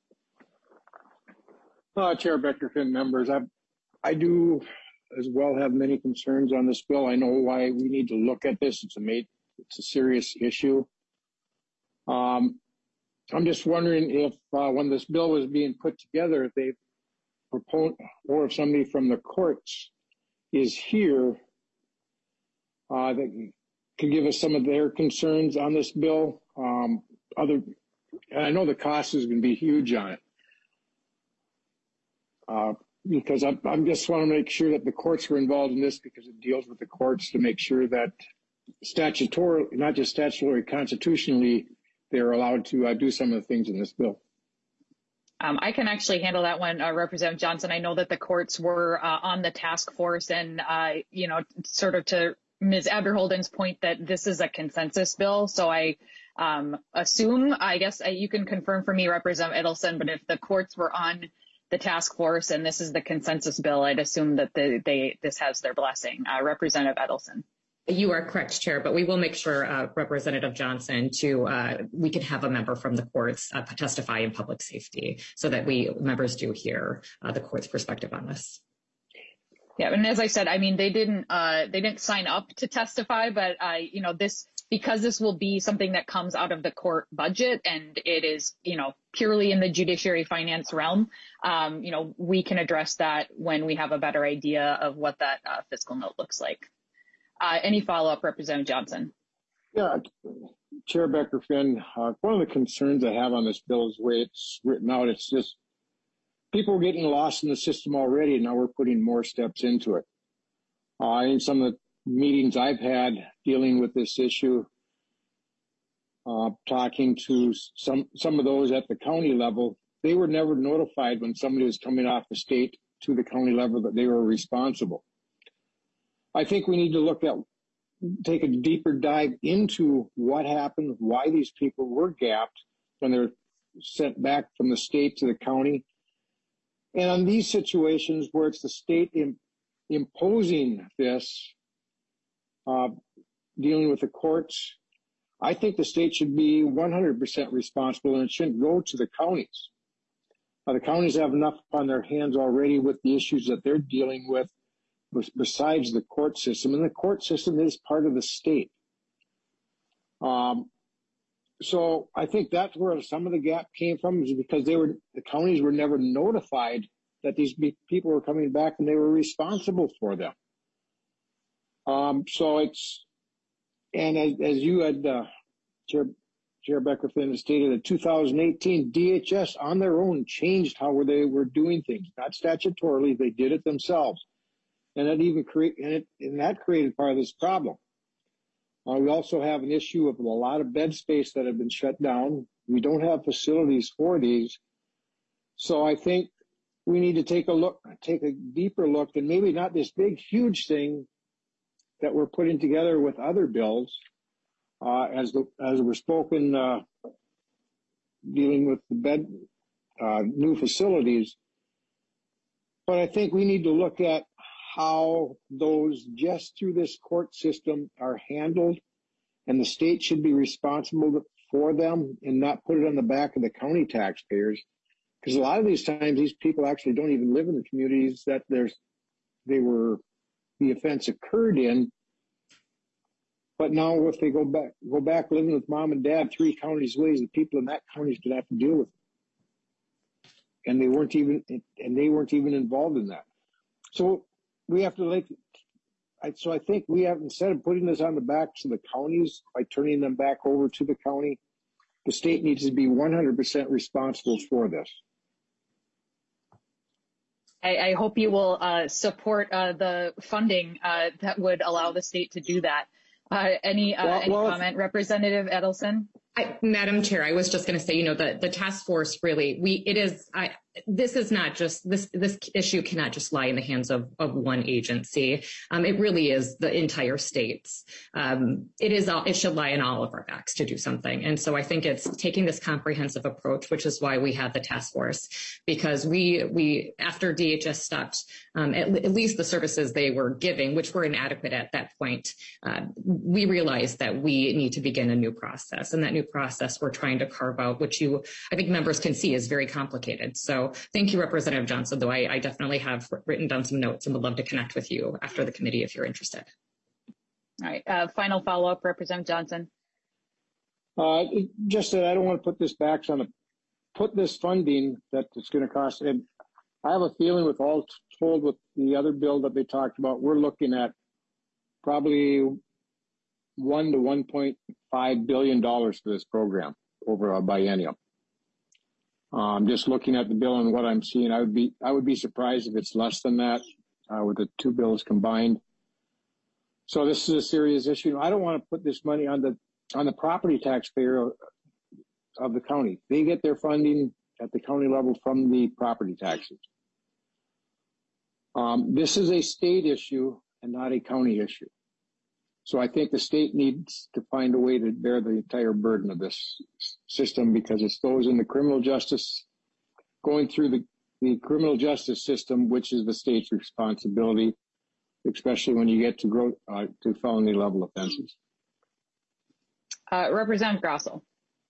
Uh, Chair Becker-Finn, members, I, I do as well have many concerns on this bill. I know why we need to look at this. It's a made, it's a serious issue. Um, I'm just wondering if uh, when this bill was being put together, if they proposed, or if somebody from the courts is here uh, that could give us some of their concerns on this bill. Um, other, and I know the cost is going to be huge on it. Uh, because I, I just want to make sure that the courts were involved in this, because it deals with the courts to make sure that statutory, not just statutorily, constitutionally, they're allowed to uh, do some of the things in this bill. Um, I can actually handle that one, uh, Representative Johnson. I know that the courts were uh, on the task force, and, uh, you know, sort of to Miz Abderholden's point that this is a consensus bill. So I um, assume, I guess uh, you can confirm for me, Representative Edelson, but if the courts were on the task force and this is the consensus bill, I'd assume that the, they this has their blessing. Uh, Representative Edelson. You are correct, Chair, but we will make sure, uh, Representative Johnson, to uh, we can have a member from the courts uh, testify in public safety, so that we members do hear uh, the court's perspective on this. Yeah, and as I said, I mean, they didn't uh, they didn't sign up to testify, but uh, you know, this because this will be something that comes out of the court budget, and it is, you know, purely in the judiciary finance realm. Um, you know, we can address that when we have a better idea of what that uh, fiscal note looks like. Uh, any follow-up, Representative Johnson? Yeah, Chair Becker-Finn, uh, one of the concerns I have on this bill is the way it's written out. It's just people are getting lost in the system already, and now we're putting more steps into it. Uh, in some of the meetings I've had dealing with this issue, uh, talking to some some of those at the county level, they were never notified when somebody was coming off the state to the county level that they were responsible. I think we need to look at, take a deeper dive into what happened, why these people were gapped when they're sent back from the state to the county. And on these situations where it's the state in, imposing this, uh, dealing with the courts, I think the state should be one hundred percent responsible, and it shouldn't go to the counties. Uh, the counties have enough on their hands already with the issues that they're dealing with besides the court system, and the court system is part of the state. Um, so I think that's where some of the gap came from, is because they were, the counties were never notified that these people were coming back and they were responsible for them. Um, so it's, and as, as you had, uh, Chair, Chair Becker-Finn stated, in two thousand eighteen, D H S on their own changed how they were doing things, not statutorily, they did it themselves. And that even create, and, it, and that created part of this problem. Uh, we also have an issue of a lot of bed space that have been shut down. We don't have facilities for these. So I think we need to take a look, take a deeper look, and maybe not this big, huge thing that we're putting together with other bills, uh, as the, as we're spoken, uh, dealing with the bed, uh, new facilities. But I think we need to look at how those just through this court system are handled, and the state should be responsible for them and not put it on the back of the county taxpayers. Because a lot of these times, these people actually don't even live in the communities that there's they were the offense occurred in. But now, if they go back go back living with mom and dad three counties away, the people in that county is going to have to deal with it. And they weren't even and they weren't even involved in that. So we have to like. I, so I think we have, instead of putting this on the backs of the counties by turning them back over to the county, the state needs to be one hundred percent responsible for this. I, I hope you will uh, support uh, the funding uh, that would allow the state to do that. Uh, any uh, well, any well, comment, Representative Edelson? I, Madam Chair, I was just going to say, you know, the, the task force really, we, it is, I, this is not just, this, this issue cannot just lie in the hands of, of one agency. Um, it really is the entire states. Um, it is, all, it should lie in all of our backs to do something. And so I think it's taking this comprehensive approach, which is why we have the task force, because we, we, after D H S stopped, um, at, at least the services they were giving, which were inadequate at that point, uh, we realized that we need to begin a new process, and that new process we're trying to carve out, which you, I think members can see is very complicated. So thank you, Representative Johnson, though I, I definitely have written down some notes and would love to connect with you after the committee if you're interested. All right, uh, final follow-up, Representative Johnson. Uh, just that I don't want to put this back on the, put this funding that it's going to cost. And I have a feeling with all told with the other bill that they talked about, we're looking at probably one to one point five billion dollars for this program over a biennium. Um, just looking at the bill and what I'm seeing, I would be I would be surprised if it's less than that uh, with the two bills combined. So this is a serious issue. I don't want to put this money on the on the property taxpayer of, of the county. They get their funding at the county level from the property taxes. Um, this is a state issue and not a county issue. So I think the state needs to find a way to bear the entire burden of this system, because it's those in the criminal justice, going through the, the criminal justice system, which is the state's responsibility, especially when you get to grow, uh, to felony level offenses. Uh, Representative Grossell.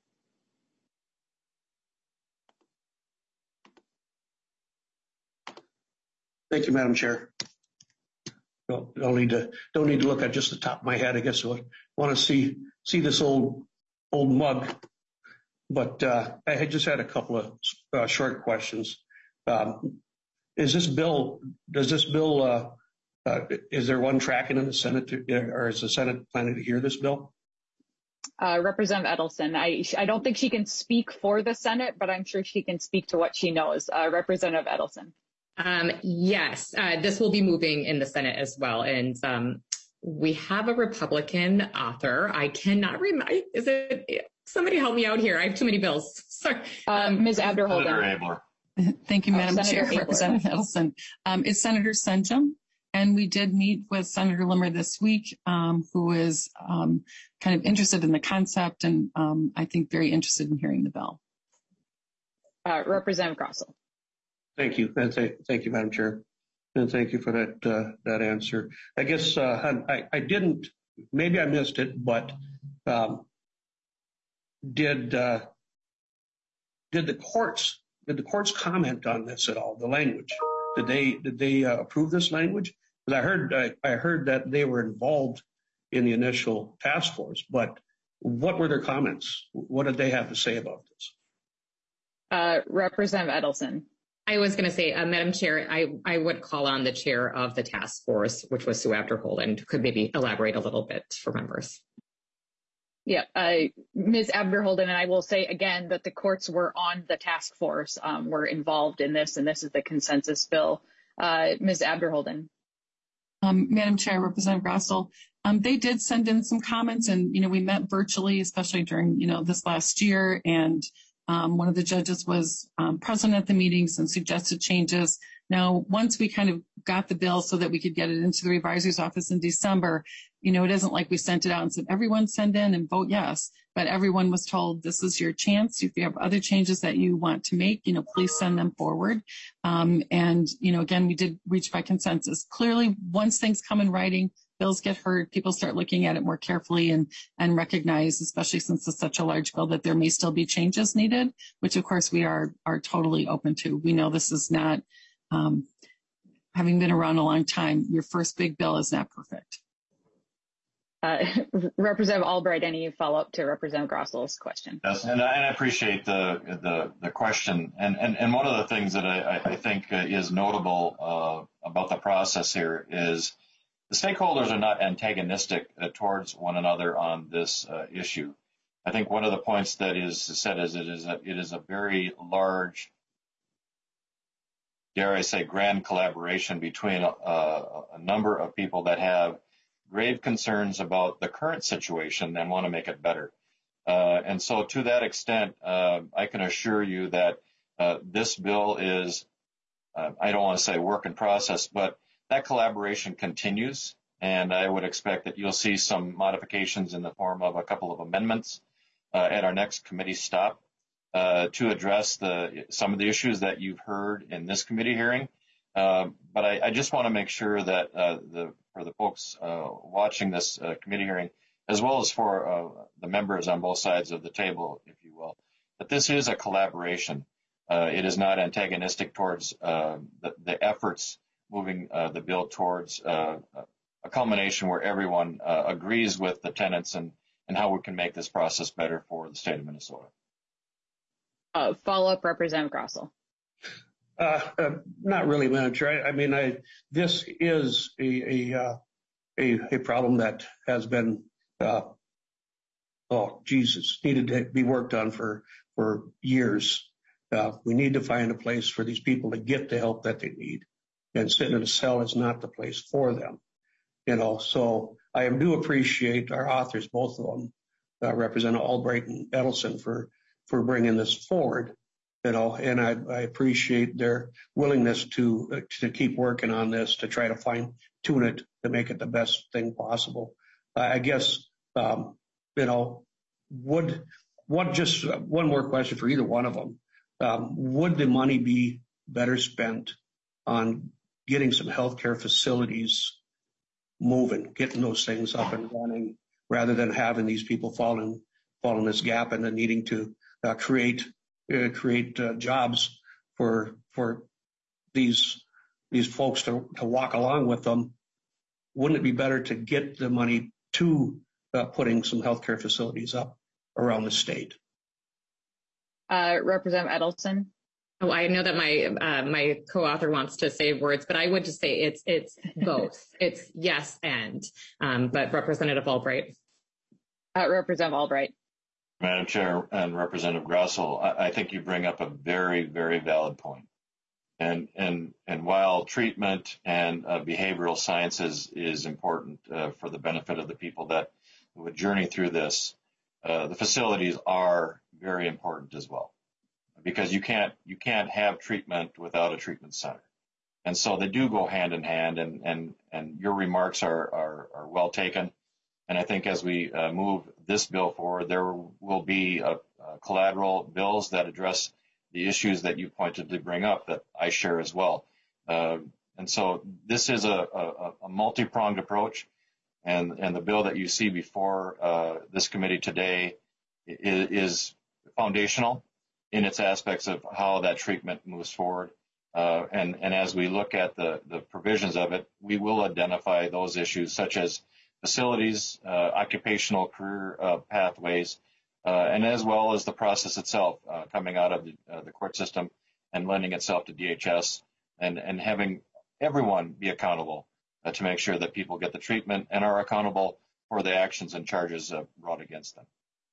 Thank you, Madam Chair. Don't, don't need to don't need to look at just the top of my head. I guess I want to see see this old old mug. But uh, I had just had a couple of uh, short questions. Um, is this bill? Does this bill? Uh, uh, is there one tracking in the Senate, to, or is the Senate planning to hear this bill? Uh, Representative Edelson, I I don't think she can speak for the Senate, but I'm sure she can speak to what she knows. Uh, Representative Edelson. Um, yes, uh, this will be moving in the Senate as well. And um, we have a Republican author. I cannot remind, is it, somebody help me out here. I have too many bills. Sorry. Uh, Miz Abderholden. Thank you, Madam uh, Chair. Abler. Representative Edelson. Um, it's Senator Senjum. And we did meet with Senator Limmer this week, um, who is um, kind of interested in the concept and um, I think very interested in hearing the bill. Uh, Representative Grossell. Thank you. Thank you, Madam Chair. And thank you for that uh, that answer. I guess uh, I, I didn't, maybe I missed it, but um, did uh, did the courts did the courts comment on this at all? The language, did they did they uh, approve this language? Because I heard I, I heard that they were involved in the initial task force, but what were their comments? What did they have to say about this? Uh, Representative Edelson. I was going to say, uh, Madam Chair, I, I would call on the chair of the task force, which was Sue Abderholden, could maybe elaborate a little bit for members. Yeah, uh, Miz Abderholden, and I will say again that the courts were on the task force, um, were involved in this, and this is the consensus bill. Uh, Miz Abderholden. Um, Madam Chair, Representative Grossell, um, they did send in some comments, and, you know, we met virtually, especially during, you know, this last year, and Um, one of the judges was um, present at the meetings and suggested changes. Now, once we kind of got the bill so that we could get it into the revisor's office in December, you know, it isn't like we sent it out and said, everyone send in and vote yes, but everyone was told this is your chance. If you have other changes that you want to make, you know, please send them forward. Um, and, you know, again, we did reach by consensus. Clearly, once things come in writing, bills get heard, people start looking at it more carefully and, and recognize, especially since it's such a large bill, that there may still be changes needed, which of course we are, are totally open to. We know this is not, um, having been around a long time, your first big bill is not perfect. Uh, Representative Albright, any follow-up to Representative Grossel's question? Yes, and I, and I appreciate the, the the question. And, and and one of the things that I, I think is notable uh, about the process here is the stakeholders are not antagonistic uh, towards one another on this uh, issue. I think one of the points that is said is it is a, it is a very large, dare I say, grand collaboration between a, a number of people that have grave concerns about the current situation and want to make it better. Uh, and so to that extent, uh, I can assure you that uh, this bill is, uh, I don't want to say work in process, but that collaboration continues. And I would expect that you'll see some modifications in the form of a couple of amendments uh, at our next committee stop uh, to address the some of the issues that you've heard in this committee hearing. Uh, but I, I just want to make sure that uh, the for the folks uh, watching this uh, committee hearing, as well as for uh, the members on both sides of the table, if you will, that this is a collaboration. Uh, it is not antagonistic towards uh, the, the efforts moving uh, the bill towards uh, a culmination where everyone uh, agrees with the tenets and, and how we can make this process better for the state of Minnesota. Uh, follow-up, Representative Grossell. Uh, uh, not really, Madam Chair. I, I mean, I, this is a a, uh, a a problem that has been, uh, oh Jesus, needed to be worked on for for years. Uh, we need to find a place for these people to get the help that they need, and sitting in a cell is not the place for them. You know, so I do appreciate our authors, both of them, uh, Representative Albright and Edelson, for for bringing this forward. You know, and I, I appreciate their willingness to uh, to keep working on this to try to fine tune it to make it the best thing possible. Uh, I guess um, you know, would what just uh, one more question for either one of them? Um, would the money be better spent on getting some healthcare facilities moving, getting those things up and running, rather than having these people fall in fall in this gap and then needing to uh, create. Uh, create uh, jobs for for these these folks to, to walk along with them? Wouldn't it be better to get the money to uh, putting some healthcare facilities up around the state? Uh, Representative Edelson. Oh, I know that my uh, my co-author wants to say words, but I would just say it's it's both. It's yes and. Um, but Representative Albright. Uh, Representative Albright. Madam Chair and Representative Grossell, I, I think you bring up a very, very valid point. And and and while treatment and uh, behavioral sciences is important uh, for the benefit of the people that would journey through this, uh, the facilities are very important as well, because you can't you can't have treatment without a treatment center. And so they do go hand in hand. And and and your remarks are are, are well taken. And I think as we uh, move this bill forward, there will be uh, uh, collateral bills that address the issues that you pointed to bring up that I share as well. Uh, and so this is a, a, a multi-pronged approach. And, and the bill that you see before uh, this committee today is, is foundational in its aspects of how that treatment moves forward. Uh, and, and as we look at the, the provisions of it, we will identify those issues such as facilities, uh, occupational career uh, pathways, uh, and as well as the process itself uh, coming out of the, uh, the court system and lending itself to D H S, and, and having everyone be accountable uh, to make sure that people get the treatment and are accountable for the actions and charges uh, brought against them.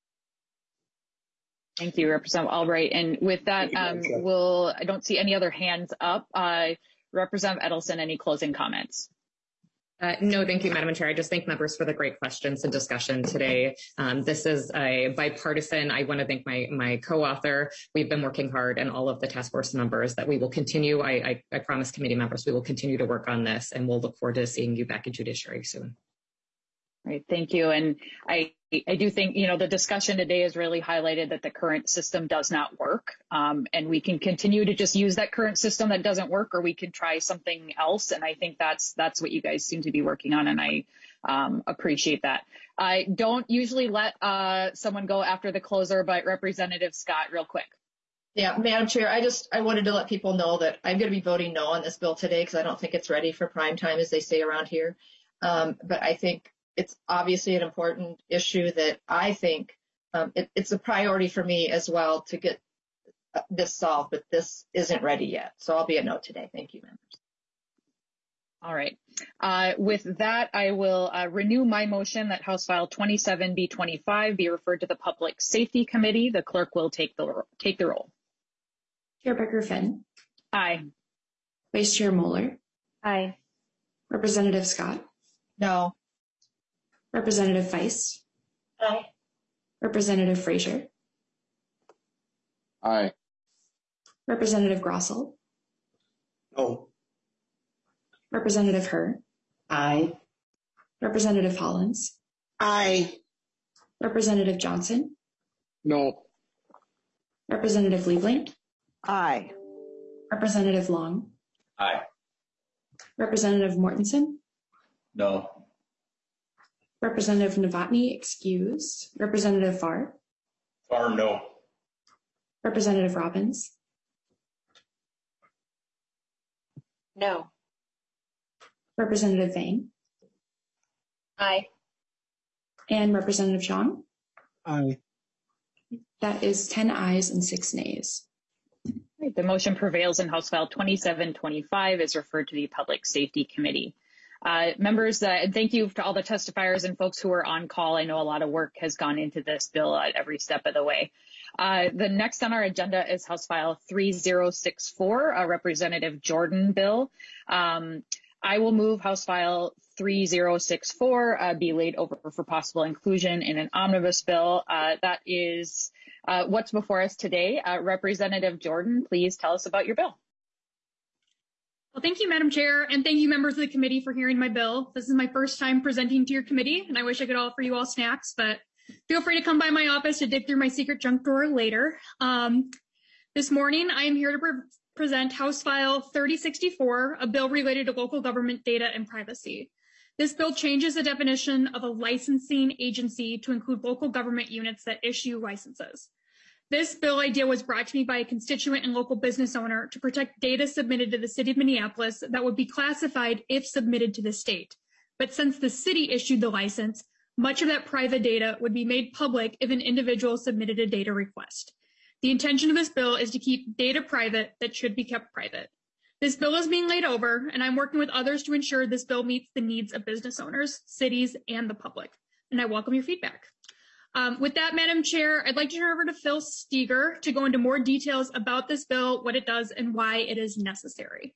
Thank you, Representative Albright. And with that, um, we'll, I don't see any other hands up. Uh, Representative Edelson, any closing comments? Uh, no, thank you, Madam Chair. I just thank members for the great questions and discussion today. Um, this is a bipartisan. I want to thank my my co-author. We've been working hard, and all of the task force members that we will continue. I, I, I promise committee members we will continue to work on this, and we'll look forward to seeing you back in judiciary soon. Right, thank you. And I, I do think, you know, the discussion today has really highlighted that the current system does not work. Um, and we can continue to just use that current system that doesn't work, or we can try something else. And I think that's that's what you guys seem to be working on. And I um, appreciate that. I don't usually let uh, someone go after the closer, but Representative Scott, real quick. Yeah, Madam Chair, I just I wanted to let people know that I'm going to be voting no on this bill today because I don't think it's ready for prime time, as they say around here. Um, but I think it's obviously an important issue that I think um, it, it's a priority for me as well to get this solved, but this isn't ready yet. So I'll be a no today. Thank you, members. All right. Uh, with that, I will uh, renew my motion that House File twenty-seven B twenty-five be referred to the Public Safety Committee. The clerk will take the take the roll. Chair Becker-Finn. Aye. Vice Chair Moeller. Aye. Representative Scott. No. Representative Feist. Aye. Representative Frazier. Aye. Representative Grossell. No. Representative Herr. Aye. Representative Hollins. Aye. Representative Johnson. No. Representative Liebeland. Aye. Representative Long. Aye. Representative Mortensen. No. Representative Novotny excused. Representative Farr. Farr, no. Representative Robbins. No. Representative Vang. Aye. And Representative Zhang. Aye. That is ten ayes and six nays. Right, the motion prevails and House File twenty-seven twenty-five is referred to the Public Safety Committee. Uh, members, uh, and thank you to all the testifiers and folks who are on call. I know a lot of work has gone into this bill at every step of the way. Uh, the next on our agenda is House File three zero six four, a Representative Jordan bill. Um, I will move House File three zero six four uh, be laid over for possible inclusion in an omnibus bill. Uh, that is uh, what's before us today. Uh, Representative Jordan, please tell us about your bill. Well, thank you, Madam Chair, and thank you, members of the committee, for hearing my bill. This is my first time presenting to your committee, and I wish I could offer you all snacks, but feel free to come by my office to dig through my secret junk drawer later. Um, this morning, I am here to pre present House File thirty sixty-four, a bill related to local government data and privacy. This bill changes the definition of a licensing agency to include local government units that issue licenses. This bill idea was brought to me by a constituent and local business owner to protect data submitted to the city of Minneapolis that would be classified if submitted to the state. But since the city issued the license, much of that private data would be made public if an individual submitted a data request. The intention of this bill is to keep data private that should be kept private. This bill is being laid over, and I'm working with others to ensure this bill meets the needs of business owners, cities, and the public. And I welcome your feedback. Um, with that, Madam Chair, I'd like to turn over to Phil Steger to go into more details about this bill, what it does, and why it is necessary.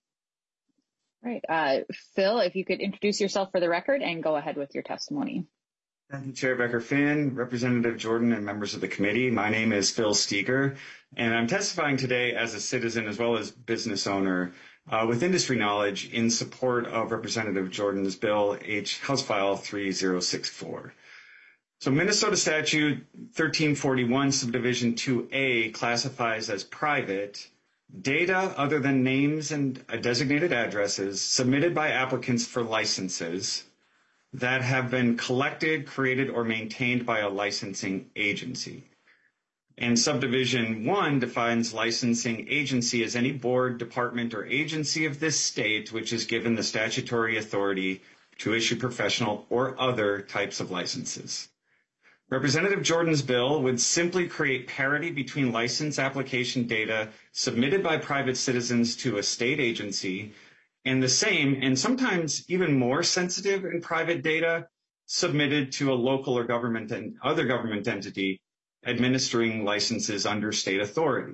All right, uh, Phil, if you could introduce yourself for the record and go ahead with your testimony. Thank you, Chair Becker-Finn, Representative Jordan, and members of the committee. My name is Phil Steger, and I'm testifying today as a citizen as well as business owner uh, with industry knowledge in support of Representative Jordan's bill, H House File three zero six four. So Minnesota Statute thirteen forty-one, Subdivision two A classifies as private data other than names and designated addresses submitted by applicants for licenses that have been collected, created, or maintained by a licensing agency. And Subdivision one defines licensing agency as any board, department, or agency of this state which is given the statutory authority to issue professional or other types of licenses. Representative Jordan's bill would simply create parity between license application data submitted by private citizens to a state agency and the same, and sometimes even more sensitive and private data submitted to a local or government and other government entity administering licenses under state authority.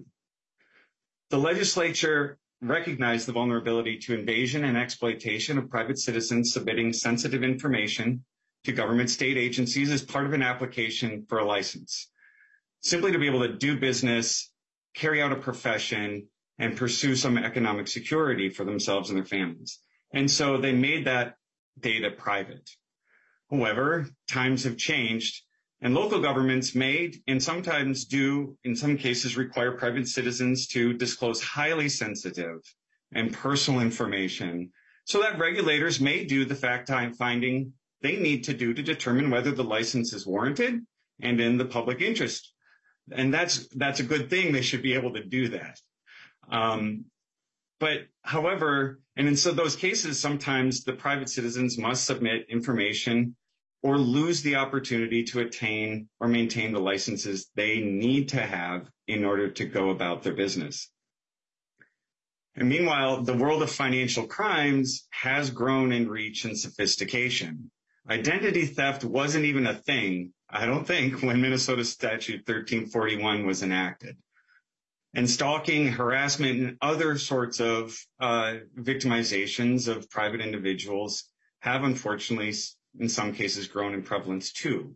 The legislature recognized the vulnerability to invasion and exploitation of private citizens submitting sensitive information to government state agencies as part of an application for a license, simply to be able to do business, carry out a profession, and pursue some economic security for themselves and their families. And so they made that data private. However, times have changed, and local governments may and sometimes do, in some cases, require private citizens to disclose highly sensitive and personal information so that regulators may do the fact-finding they need to do to determine whether the license is warranted and in the public interest. And that's that's a good thing. They should be able to do that. Um, but however, and in so those cases, sometimes the private citizens must submit information or lose the opportunity to attain or maintain the licenses they need to have in order to go about their business. And meanwhile, the world of financial crimes has grown in reach and sophistication. Identity theft wasn't even a thing, I don't think, when Minnesota Statute thirteen forty-one was enacted. And stalking, harassment, and other sorts of uh, victimizations of private individuals have unfortunately, in some cases, grown in prevalence too.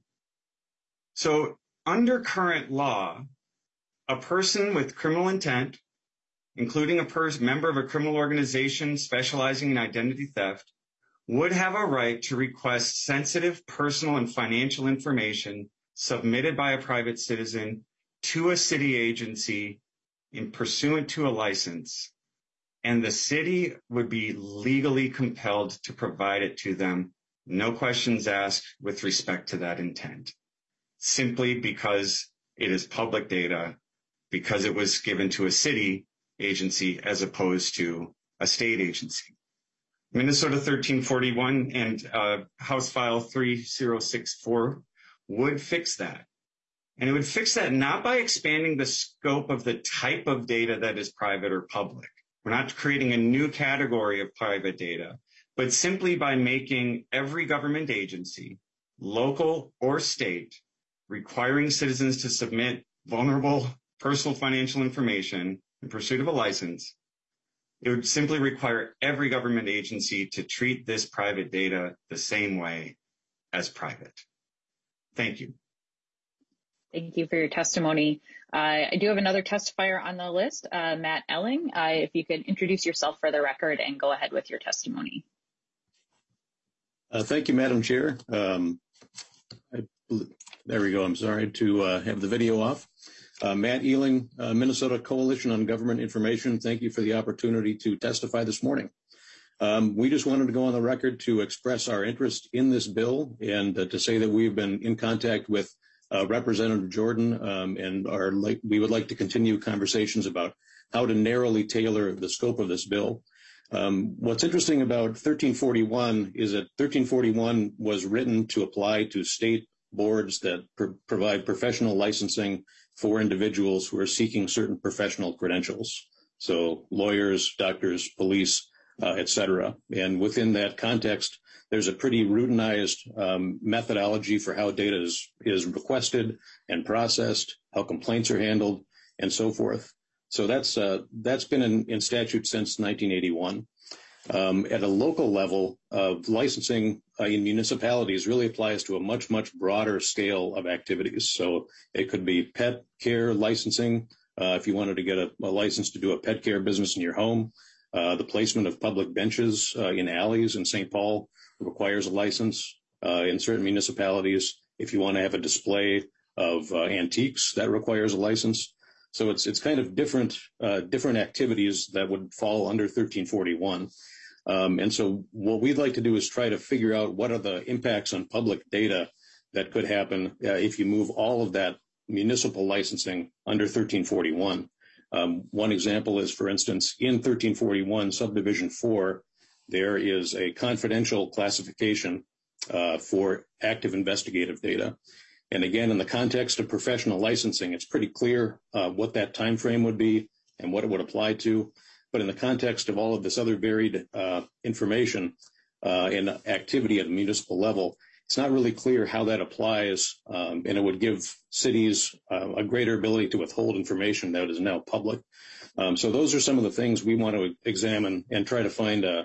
So under current law, a person with criminal intent, including a pers- member of a criminal organization specializing in identity theft, would have a right to request sensitive personal and financial information submitted by a private citizen to a city agency in pursuant to a license, and the city would be legally compelled to provide it to them, no questions asked with respect to that intent, simply because it is public data, because it was given to a city agency as opposed to a state agency. Minnesota thirteen forty-one and uh, House File three zero six four would fix that. And it would fix that not by expanding the scope of the type of data that is private or public. We're not creating a new category of private data, but simply by making every government agency, local or state, requiring citizens to submit vulnerable personal financial information in pursuit of a license. It would simply require every government agency to treat this private data the same way as private. Thank you. Thank you for your testimony. Uh, I do have another testifier on the list, uh, Matt Elling. Uh, if you could introduce yourself for the record and go ahead with your testimony. Uh, thank you, Madam Chair. Um, I, there we go. I'm sorry to uh, have the video off. Uh, Matt Ealing, uh, Minnesota Coalition on Government Information. Thank you for the opportunity to testify this morning. Um, we just wanted to go on the record to express our interest in this bill and uh, to say that we've been in contact with uh, Representative Jordan um, and are like, we would like to continue conversations about how to narrowly tailor the scope of this bill. Um, what's interesting about thirteen forty-one is that thirteen forty-one was written to apply to state boards that pr- provide professional licensing for individuals who are seeking certain professional credentials. So lawyers, doctors, police, uh, et cetera. And within that context, there's a pretty routinized um, methodology for how data is, is requested and processed, how complaints are handled, and so forth. So that's uh, that's been in, in statute since nineteen eighty-one. Um, at a local level, uh, licensing uh, in municipalities really applies to a much, much broader scale of activities. So it could be pet care licensing, uh, if you wanted to get a, a license to do a pet care business in your home. Uh, the placement of public benches uh, in alleys in Saint Paul requires a license. Uh, in certain municipalities, if you want to have a display of uh, antiques, that requires a license. So it's it's kind of different uh, different activities that would fall under thirteen forty-one. Um, and so what we'd like to do is try to figure out what are the impacts on public data that could happen uh, if you move all of that municipal licensing under thirteen forty-one. Um, one example is, for instance, in thirteen forty-one subdivision four, there is a confidential classification uh, for active investigative data. And again, in the context of professional licensing, it's pretty clear uh, what that time frame would be and what it would apply to. But in the context of all of this other varied uh, information uh, and activity at a municipal level, it's not really clear how that applies, um, and it would give cities uh, a greater ability to withhold information that is now public. Um, so those are some of the things we want to examine and try to find a,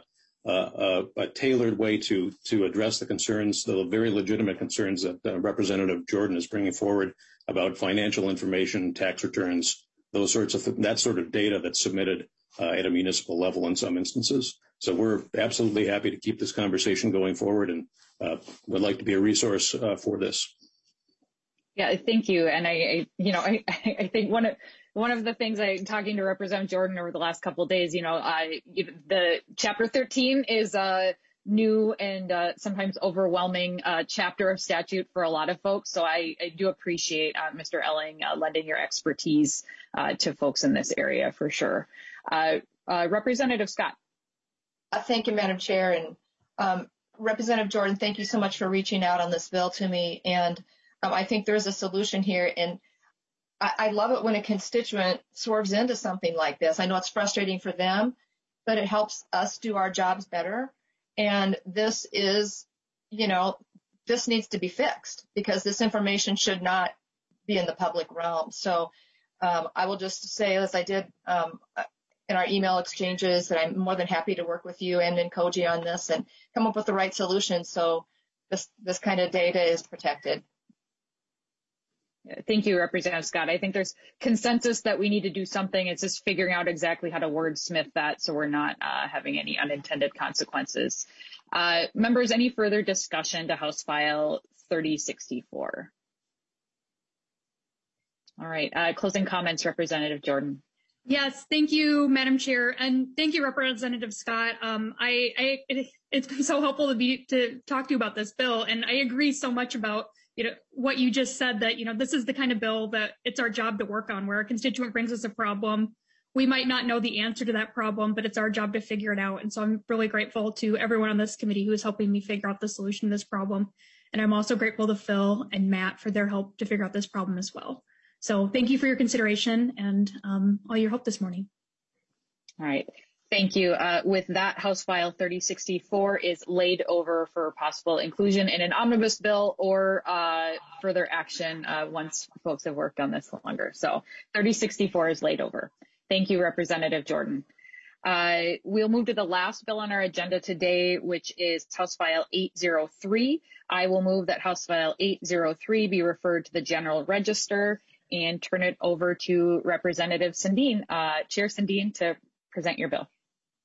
a, a tailored way to to address the concerns, the very legitimate concerns that uh, Representative Jordan is bringing forward about financial information, tax returns, those sorts of th- that sort of data that's submitted uh, at a municipal level in some instances. So we're absolutely happy to keep this conversation going forward and uh, would like to be a resource uh, for this. Yeah, thank you. And I, I you know, I, I think one of one of the things I talking to Representative Jordan over the last couple of days, you know, I the Chapter thirteen is a new and uh, sometimes overwhelming uh, chapter of statute for a lot of folks. So I, I do appreciate uh, Mister Elling uh, lending your expertise uh, to folks in this area for sure. Uh, uh, Representative Scott. Uh, thank you, Madam Chair. And um, Representative Jordan, thank you so much for reaching out on this bill to me. And um, I think there's a solution here. And I, I love it when a constituent swerves into something like this. I know it's frustrating for them, but it helps us do our jobs better. And this is, you know, this needs to be fixed because this information should not be in the public realm. So um, I will just say, as I did um, in our email exchanges, that I'm more than happy to work with you and in Koji on this and come up with the right solution so this this kind of data is protected. Thank you, Representative Scott. I think there's consensus that we need to do something. It's just figuring out exactly how to wordsmith that so we're not uh, having any unintended consequences. Uh, members, any further discussion to House File thirty sixty-four? All right, uh, closing comments, Representative Jordan. Yes, thank you, Madam Chair, and thank you, Representative Scott. Um, I, I it, it's been so helpful to be to talk to you about this bill, and I agree so much about you know what you just said, that you know this is the kind of bill that it's our job to work on, where a constituent brings us a problem. We might not know the answer to that problem, but it's our job to figure it out. And so I'm really grateful to everyone on this committee who is helping me figure out the solution to this problem. And I'm also grateful to Phil and Matt for their help to figure out this problem as well. So thank you for your consideration and um, all your help this morning. All right. Thank you. Uh, with that, House File thirty sixty-four is laid over for possible inclusion in an omnibus bill or uh, further action uh, once folks have worked on this longer. So thirty sixty-four is laid over. Thank you, Representative Jordan. Uh, we'll move to the last bill on our agenda today, which is House File eight oh three. I will move that House File eight oh three be referred to the General Register and turn it over to Representative Sandin, uh, Chair Sandin, to present your bill.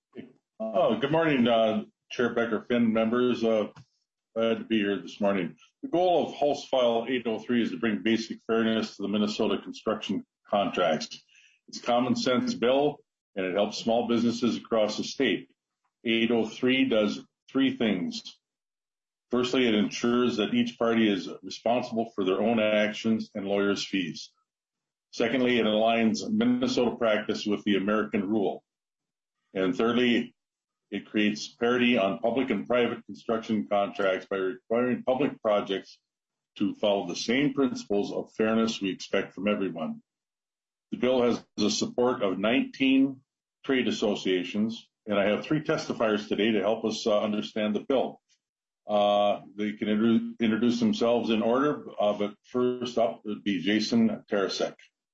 Oh, good morning, uh, Chair Becker-Finn, members. Uh, glad to be here this morning. The goal of House File eight oh three is to bring basic fairness to the Minnesota construction contracts. It's a common sense bill, and it helps small businesses across the state. eight oh three does three things. Firstly, it ensures that each party is responsible for their own actions and lawyers' fees. Secondly, it aligns Minnesota practice with the American rule. And thirdly, it creates parity on public and private construction contracts by requiring public projects to follow the same principles of fairness we expect from everyone. The bill has the support of nineteen trade associations, and I have three testifiers today to help us uh, understand the bill. Uh, they can inter- introduce themselves in order, uh, but first up would be Jason Tarasek.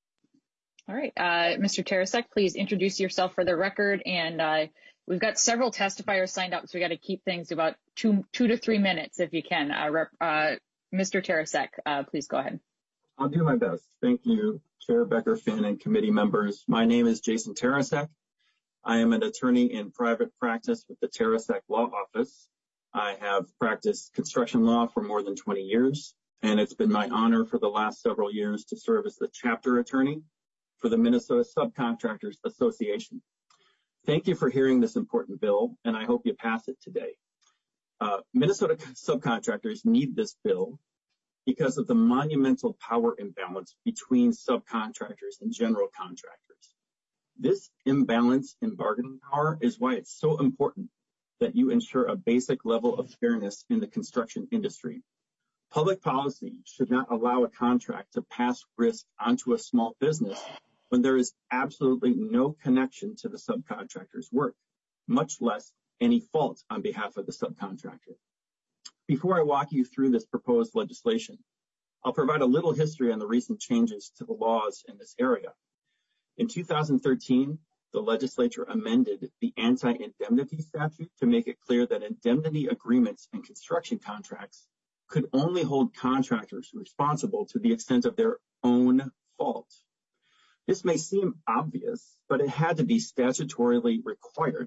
All right, uh, Mister Tarasek, please introduce yourself for the record. And uh, we've got several testifiers signed up, so we got to keep things to about two, two to three minutes if you can. Uh, rep, uh, Mister Tarasek, uh, please go ahead. I'll do my best. Thank you, Chair Becker-Finn and committee members. My name is Jason Tarasek. I am an attorney in private practice with the Tarasek Law Office. I have practiced construction law for more than twenty years, and it's been my honor for the last several years to serve as the chapter attorney for the Minnesota Subcontractors Association. Thank you for hearing this important bill, and I hope you pass it today. Uh, Minnesota subcontractors need this bill because of the monumental power imbalance between subcontractors and general contractors. This imbalance in bargaining power is why it's so important that you ensure a basic level of fairness in the construction industry. Public policy should not allow a contract to pass risk onto a small business when there is absolutely no connection to the subcontractor's work, much less any fault on behalf of the subcontractor. Before I walk you through this proposed legislation, I'll provide a little history on the recent changes to the laws in this area. In two thousand thirteen, the legislature amended the anti-indemnity statute to make it clear that indemnity agreements and construction contracts could only hold contractors responsible to the extent of their own fault. This may seem obvious, but it had to be statutorily required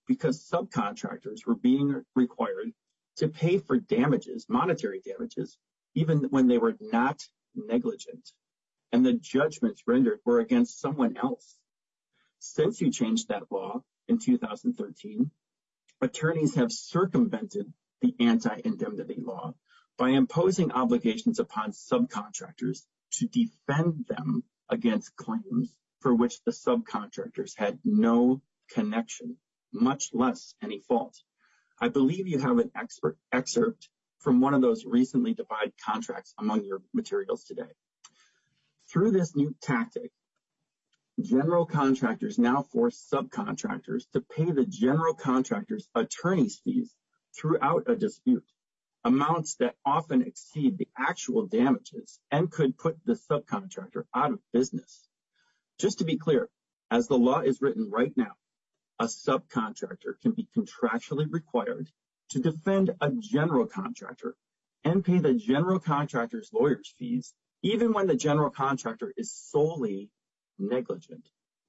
because subcontractors were being required to pay for damages, monetary damages, even when they were not negligent, and the judgments rendered were against someone else. Since you changed that law in two thousand thirteen, attorneys have circumvented the anti-indemnity law by imposing obligations upon subcontractors to defend them against claims for which the subcontractors had no connection, much less any fault. I believe you have an expert excerpt from one of those recently divided contracts among your materials today. Through this new tactic, general contractors now force subcontractors to pay the general contractor's attorney's fees throughout a dispute, amounts that often exceed the actual damages and could put the subcontractor out of business. Just to be clear, as the law is written right now, a subcontractor can be contractually required to defend a general contractor and pay the general contractor's lawyer's fees, even when the general contractor is solely negligent.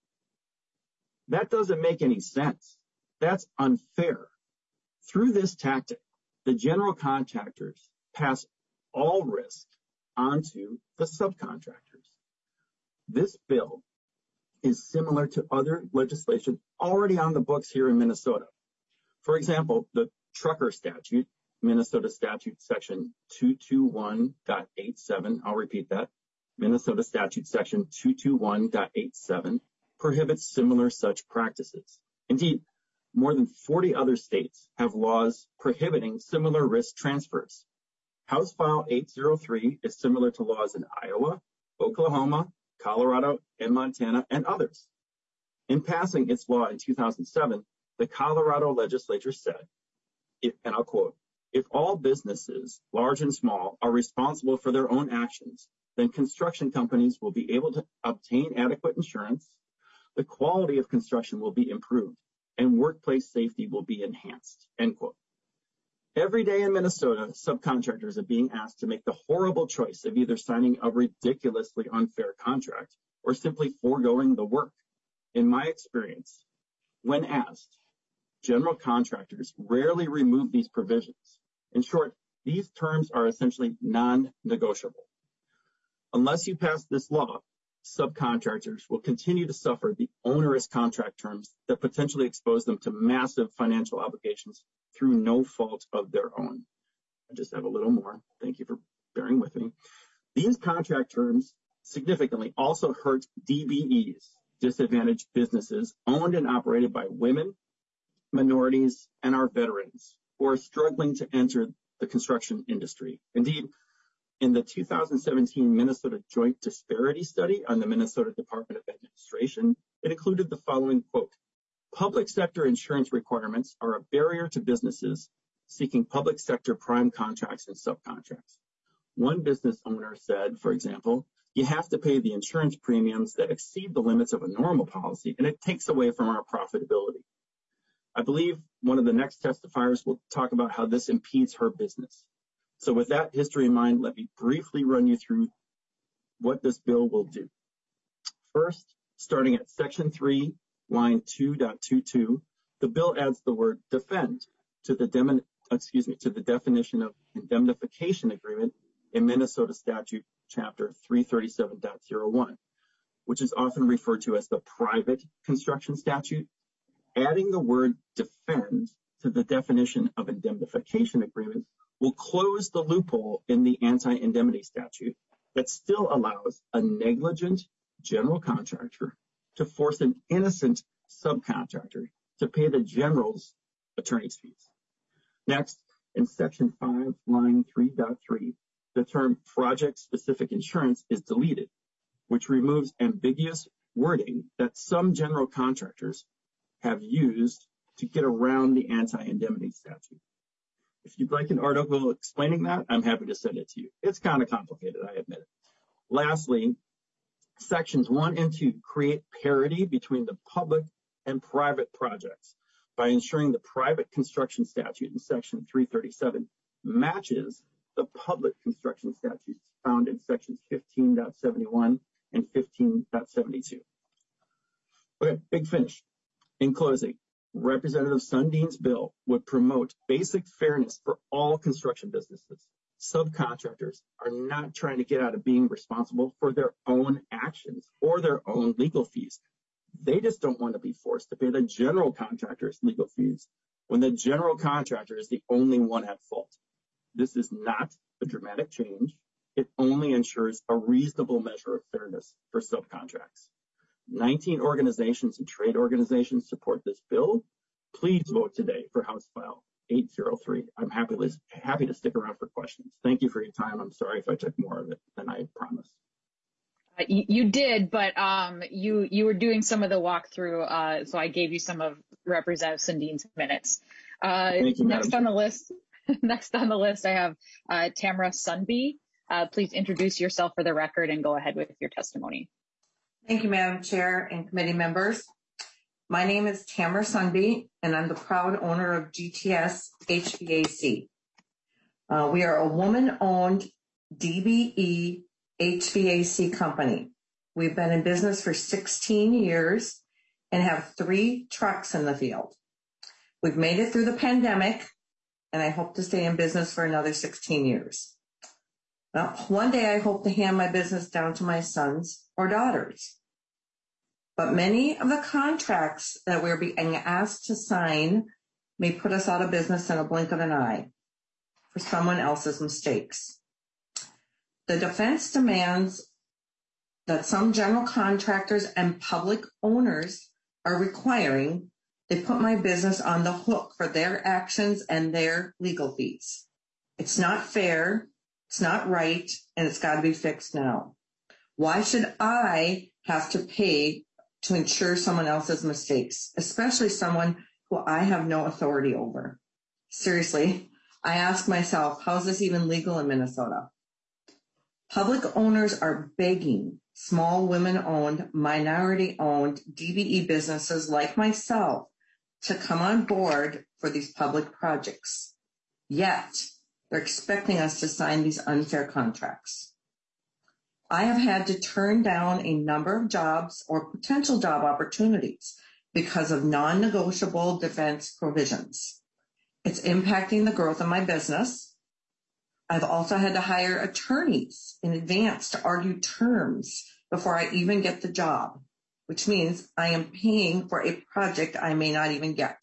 That doesn't make any sense. That's unfair. Through this tactic, the general contractors pass all risk onto the subcontractors. This bill is similar to other legislation already on the books here in Minnesota. For example, the trucker statute, Minnesota statute section two twenty-one point eighty-seven, I'll repeat that, Minnesota statute section two twenty-one point eighty-seven prohibits similar such practices. Indeed, more than forty other states have laws prohibiting similar risk transfers. House File eight oh three is similar to laws in Iowa, Oklahoma, Colorado, and Montana, and others. In passing its law in two thousand seven, the Colorado legislature said, if, and I'll quote, "If all businesses, large and small, are responsible for their own actions, then construction companies will be able to obtain adequate insurance, the quality of construction will be improved, and workplace safety will be enhanced," end quote. Every day in Minnesota, subcontractors are being asked to make the horrible choice of either signing a ridiculously unfair contract or simply foregoing the work. In my experience, when asked, general contractors rarely remove these provisions. In short, these terms are essentially non-negotiable. Unless you pass this law, subcontractors will continue to suffer the onerous contract terms that potentially expose them to massive financial obligations through no fault of their own. I just have a little more. Thank you for bearing with me. These contract terms significantly also hurt D B Es, disadvantaged businesses owned and operated by women, minorities, and our veterans who are struggling to enter the construction industry. Indeed, in the two thousand seventeen Minnesota Joint Disparity Study on the Minnesota Department of Administration, it included the following quote: "Public sector insurance requirements are a barrier to businesses seeking public sector prime contracts and subcontracts." One business owner said, for example, "You have to pay the insurance premiums that exceed the limits of a normal policy, and it takes away from our profitability." I believe one of the next testifiers will talk about how this impedes her business. So with that history in mind, let me briefly run you through what this bill will do. First, starting at section three, line two point two two, the bill adds the word defend to the, dem- excuse me, to the definition of indemnification agreement in Minnesota statute chapter three thirty-seven point oh one, which is often referred to as the private construction statute. Adding the word defend to the definition of indemnification agreement will close the loophole in the anti-indemnity statute that still allows a negligent general contractor to force an innocent subcontractor to pay the general's attorney's fees. Next, in section five, line three point three, the term project-specific insurance is deleted, which removes ambiguous wording that some general contractors have used to get around the anti-indemnity statute. If you'd like an article explaining that, I'm happy to send it to you. It's kind of complicated, I admit it. Lastly, sections one and two create parity between the public and private projects by ensuring the private construction statute in section three thirty-seven matches the public construction statutes found in sections fifteen point seventy-one and fifteen point seventy-two. Okay, big finish. In closing, Representative Sundin's bill would promote basic fairness for all construction businesses. Subcontractors are not trying to get out of being responsible for their own actions or their own legal fees. They just don't want to be forced to pay the general contractor's legal fees when the general contractor is the only one at fault. This is not a dramatic change. It only ensures a reasonable measure of fairness for subcontracts. nineteen organizations and trade organizations support this bill. Please vote today for House File eight oh three. I'm happy to, happy to stick around for questions. Thank you for your time. I'm sorry if I took more of it than I promised. Uh, you, you did, but um, you you were doing some of the walkthrough, uh, so I gave you some of Representative Sundin's minutes. Uh, Thank you, next Madam on the list, next on the list, I have uh, Tamara Sunby. Uh, please introduce yourself for the record and go ahead with your testimony. Thank you, Madam Chair and committee members. My name is Tamara Sunby, and I'm the proud owner of G T S H V A C. Uh, we are a woman-owned D B E H V A C company. We've been in business for sixteen years and have three trucks in the field. We've made it through the pandemic, and I hope to stay in business for another sixteen years. Well, one day I hope to hand my business down to my sons or daughters. But many of the contracts that we're being asked to sign may put us out of business in a blink of an eye for someone else's mistakes. The defense demands that some general contractors and public owners are requiring they put my business on the hook for their actions and their legal fees. It's not fair, it's not right, and it's got to be fixed now. Why should I have to pay to insure someone else's mistakes, especially someone who I have no authority over? Seriously, I ask myself, how is this even legal in Minnesota? Public owners are begging small women-owned, minority-owned D B E businesses like myself to come on board for these public projects. Yet, they're expecting us to sign these unfair contracts. I have had to turn down a number of jobs or potential job opportunities because of non-negotiable defense provisions. It's impacting the growth of my business. I've also had to hire attorneys in advance to argue terms before I even get the job, which means I am paying for a project I may not even get.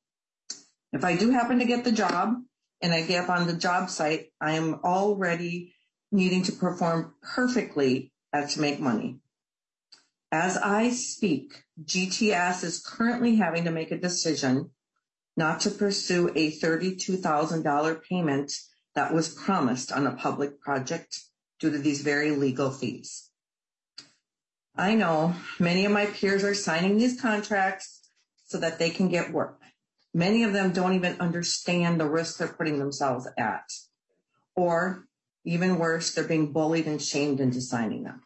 If I do happen to get the job and I get up on the job site, I am already needing to perform perfectly as to make money. As I speak, G T S is currently having to make a decision not to pursue a thirty-two thousand dollars payment that was promised on a public project due to these very legal fees. I know many of my peers are signing these contracts so that they can get work. Many of them don't even understand the risk they're putting themselves at. Or even worse, they're being bullied and shamed into signing them.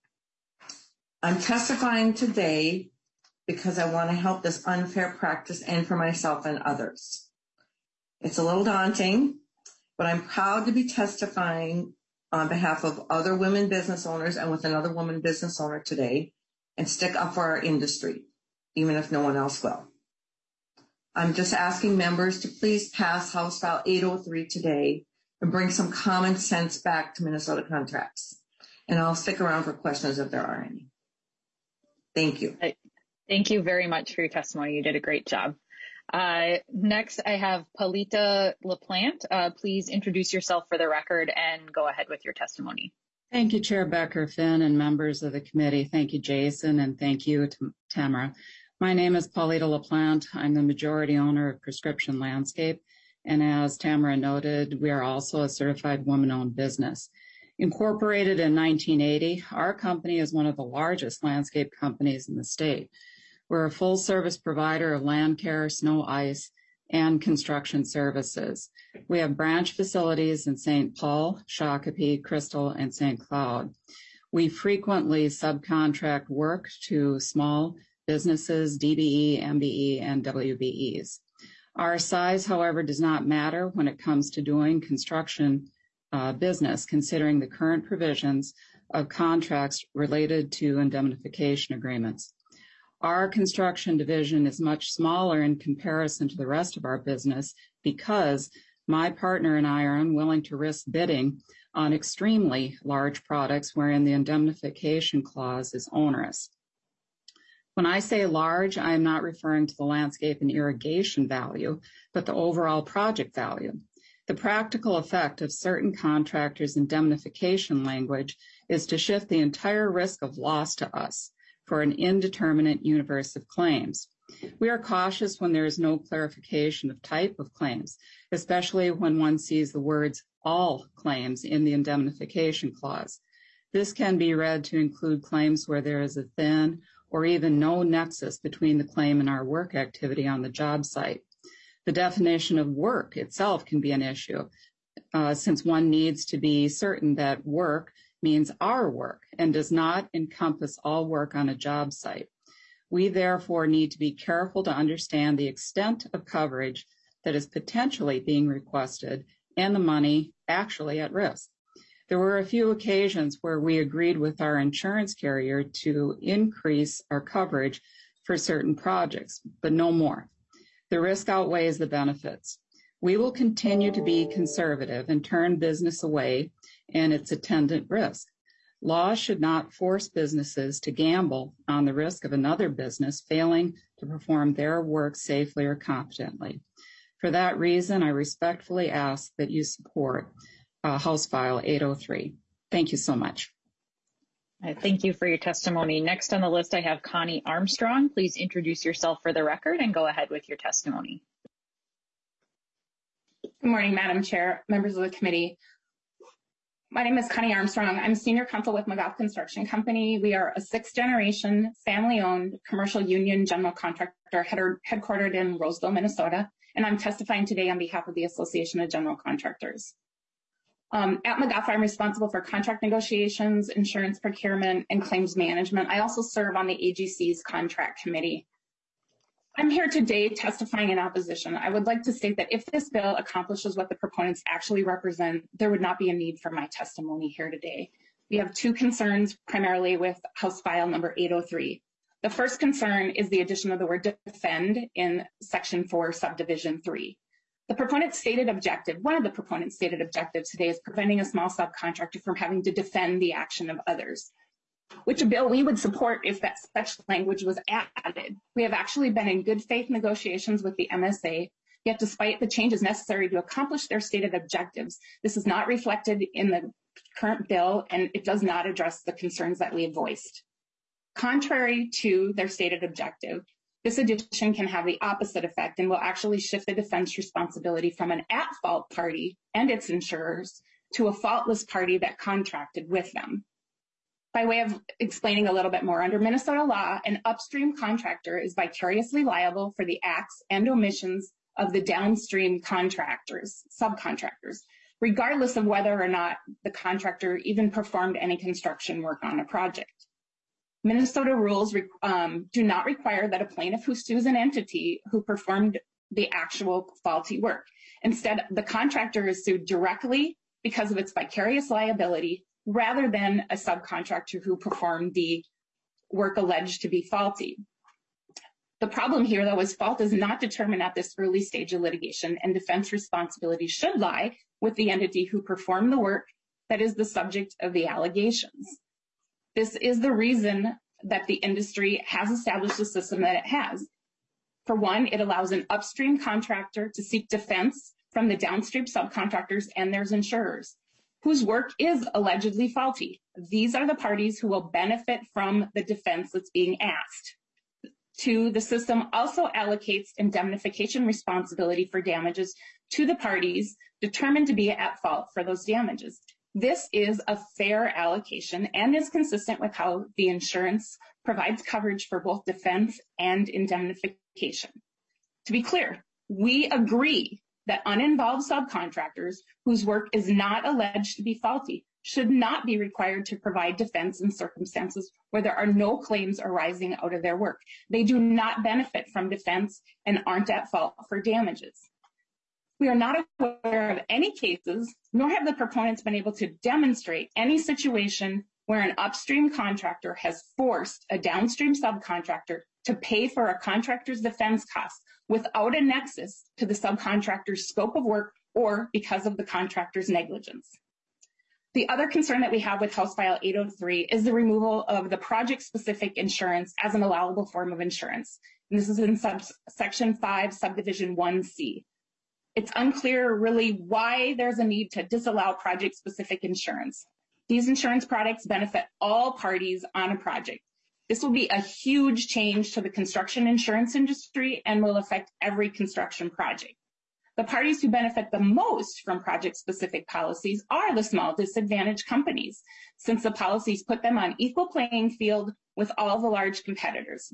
I'm testifying today because I want to help this unfair practice end for myself and others. It's a little daunting, but I'm proud to be testifying on behalf of other women business owners and with another woman business owner today and stick up for our industry, even if no one else will. I'm just asking members to please pass House File eight oh three today and bring some common sense back to Minnesota contracts. And I'll stick around for questions if there are any. Thank you. Thank you very much for your testimony. You did a great job. Uh, next, I have Palita LaPlante. Uh, please introduce yourself for the record and go ahead with your testimony. Thank you, Chair Becker-Finn and members of the committee. Thank you, Jason, and thank you, Tamara. My name is Palita LaPlante. I'm the majority owner of Prescription Landscape, and as Tamara noted, we are also a certified woman-owned business. Incorporated in nineteen eighty, our company is one of the largest landscape companies in the state. We're a full-service provider of land care, snow, ice, and construction services. We have branch facilities in Saint Paul, Shakopee, Crystal, and Saint Cloud. We frequently subcontract work to small businesses, D B E, M B E, and W B Es. Our size, however, does not matter when it comes to doing construction uh, business, considering the current provisions of contracts related to indemnification agreements. Our construction division is much smaller in comparison to the rest of our business because my partner and I are unwilling to risk bidding on extremely large projects wherein the indemnification clause is onerous. When I say large, I am not referring to the landscape and irrigation value, but the overall project value. The practical effect of certain contractors' indemnification language is to shift the entire risk of loss to us for an indeterminate universe of claims. We are cautious when there is no clarification of type of claims, especially when one sees the words all claims in the indemnification clause. This can be read to include claims where there is a thin or even no nexus between the claim and our work activity on the job site. The definition of work itself can be an issue, uh, since one needs to be certain that work means our work and does not encompass all work on a job site. We therefore need to be careful to understand the extent of coverage that is potentially being requested and the money actually at risk. There were a few occasions where we agreed with our insurance carrier to increase our coverage for certain projects, but no more. The risk outweighs the benefits. We will continue to be conservative and turn business away and its attendant risk. Law should not force businesses to gamble on the risk of another business failing to perform their work safely or competently. For that reason, I respectfully ask that you support uh, House File eight oh three. Thank you so much. Thank you for your testimony. Next on the list, I have Connie Armstrong. Please introduce yourself for the record and go ahead with your testimony. Good morning, Madam Chair, members of the committee. My name is Connie Armstrong. I'm senior counsel with McGough Construction Company. We are a sixth generation family-owned commercial union general contractor headquartered in Roseville, Minnesota, and I'm testifying today on behalf of the Association of General Contractors. Um, at McGough, I'm responsible for contract negotiations, insurance procurement, and claims management. I also serve on the A G C's contract committee. I'm here today testifying in opposition. I would like to state that if this bill accomplishes what the proponents actually represent, there would not be a need for my testimony here today. We have two concerns primarily with House File number eight oh three. The first concern is the addition of the word defend in section four, subdivision three. The proponent's stated objective, one of the proponent's stated objectives today is preventing a small subcontractor from having to defend the action of others, which a bill we would support if that such language was added. We have actually been in good faith negotiations with the M S A, yet despite the changes necessary to accomplish their stated objectives, this is not reflected in the current bill and it does not address the concerns that we have voiced. Contrary to their stated objective, this addition can have the opposite effect and will actually shift the defense responsibility from an at-fault party and its insurers to a faultless party that contracted with them. By way of explaining a little bit more, under Minnesota law, an upstream contractor is vicariously liable for the acts and omissions of the downstream contractors, subcontractors, regardless of whether or not the contractor even performed any construction work on a project. Minnesota rules um, do not require that a plaintiff who sues an entity who performed the actual faulty work. Instead, the contractor is sued directly because of its vicarious liability rather than a subcontractor who performed the work alleged to be faulty. The problem here, though, is fault is not determined at this early stage of litigation, and defense responsibility should lie with the entity who performed the work that is the subject of the allegations. This is the reason that the industry has established the system that it has. For one, it allows an upstream contractor to seek defense from the downstream subcontractors and their insurers, whose work is allegedly faulty. These are the parties who will benefit from the defense that's being asked. Two, the system also allocates indemnification responsibility for damages to the parties determined to be at fault for those damages. This is a fair allocation and is consistent with how the insurance provides coverage for both defense and indemnification. To be clear, we agree that uninvolved subcontractors whose work is not alleged to be faulty should not be required to provide defense in circumstances where there are no claims arising out of their work. They do not benefit from defense and aren't at fault for damages. We are not aware of any cases, nor have the proponents been able to demonstrate any situation where an upstream contractor has forced a downstream subcontractor to pay for a contractor's defense costs without a nexus to the subcontractor's scope of work or because of the contractor's negligence. The other concern that we have with House File eight oh three is the removal of the project-specific insurance as an allowable form of insurance. And this is in sub section five, subdivision one C. It's unclear really why there's a need to disallow project-specific insurance. These insurance products benefit all parties on a project. This will be a huge change to the construction insurance industry and will affect every construction project. The parties who benefit the most from project-specific policies are the small disadvantaged companies, since the policies put them on equal playing field with all the large competitors.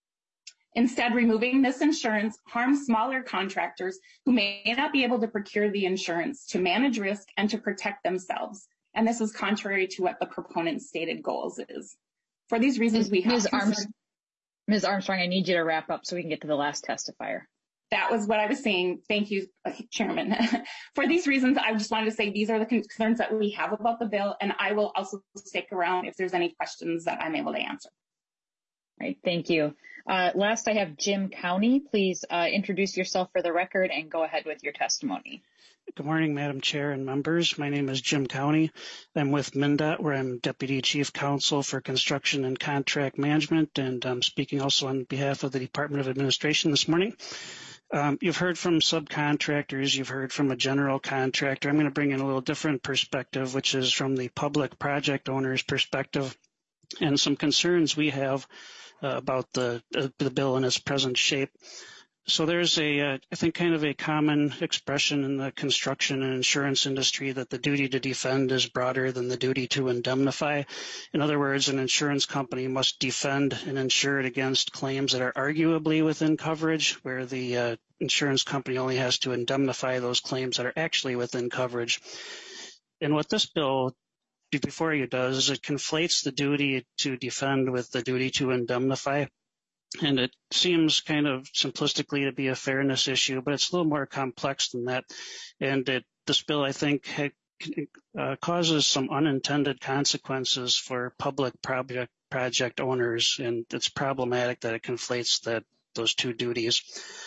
Instead, removing this insurance harms smaller contractors who may not be able to procure the insurance to manage risk and to protect themselves. And this is contrary to what the proponent's stated goals is. For these reasons, we have Miz Armstrong, Miz Armstrong, I need you to wrap up so we can get to the last testifier. That was what I was saying. Thank you, Chairman. For these reasons, I just wanted to say these are the concerns that we have about the bill, and I will also stick around if there's any questions that I'm able to answer. All right, thank you. Uh, last, I have Jim County. Please uh, introduce yourself for the record and go ahead with your testimony. Good morning, Madam Chair and members. My name is Jim County. I'm with MnDOT, where I'm Deputy Chief Counsel for Construction and Contract Management, and I'm speaking also on behalf of the Department of Administration this morning. Um, you've heard from subcontractors, you've heard from a general contractor. I'm going to bring in a little different perspective, which is from the public project owner's perspective, and some concerns we have uh, about the, uh, the bill in its present shape. So there's a, uh, I think, kind of a common expression in the construction and insurance industry that the duty to defend is broader than the duty to indemnify. In other words, an insurance company must defend and insure it against claims that are arguably within coverage, where the uh, insurance company only has to indemnify those claims that are actually within coverage. And what this bill before you does is it conflates the duty to defend with the duty to indemnify. And it seems kind of simplistically to be a fairness issue, but it's a little more complex than that. And it, this bill, I think, ha, uh, causes some unintended consequences for public project, project owners, and it's problematic that it conflates that, those two duties.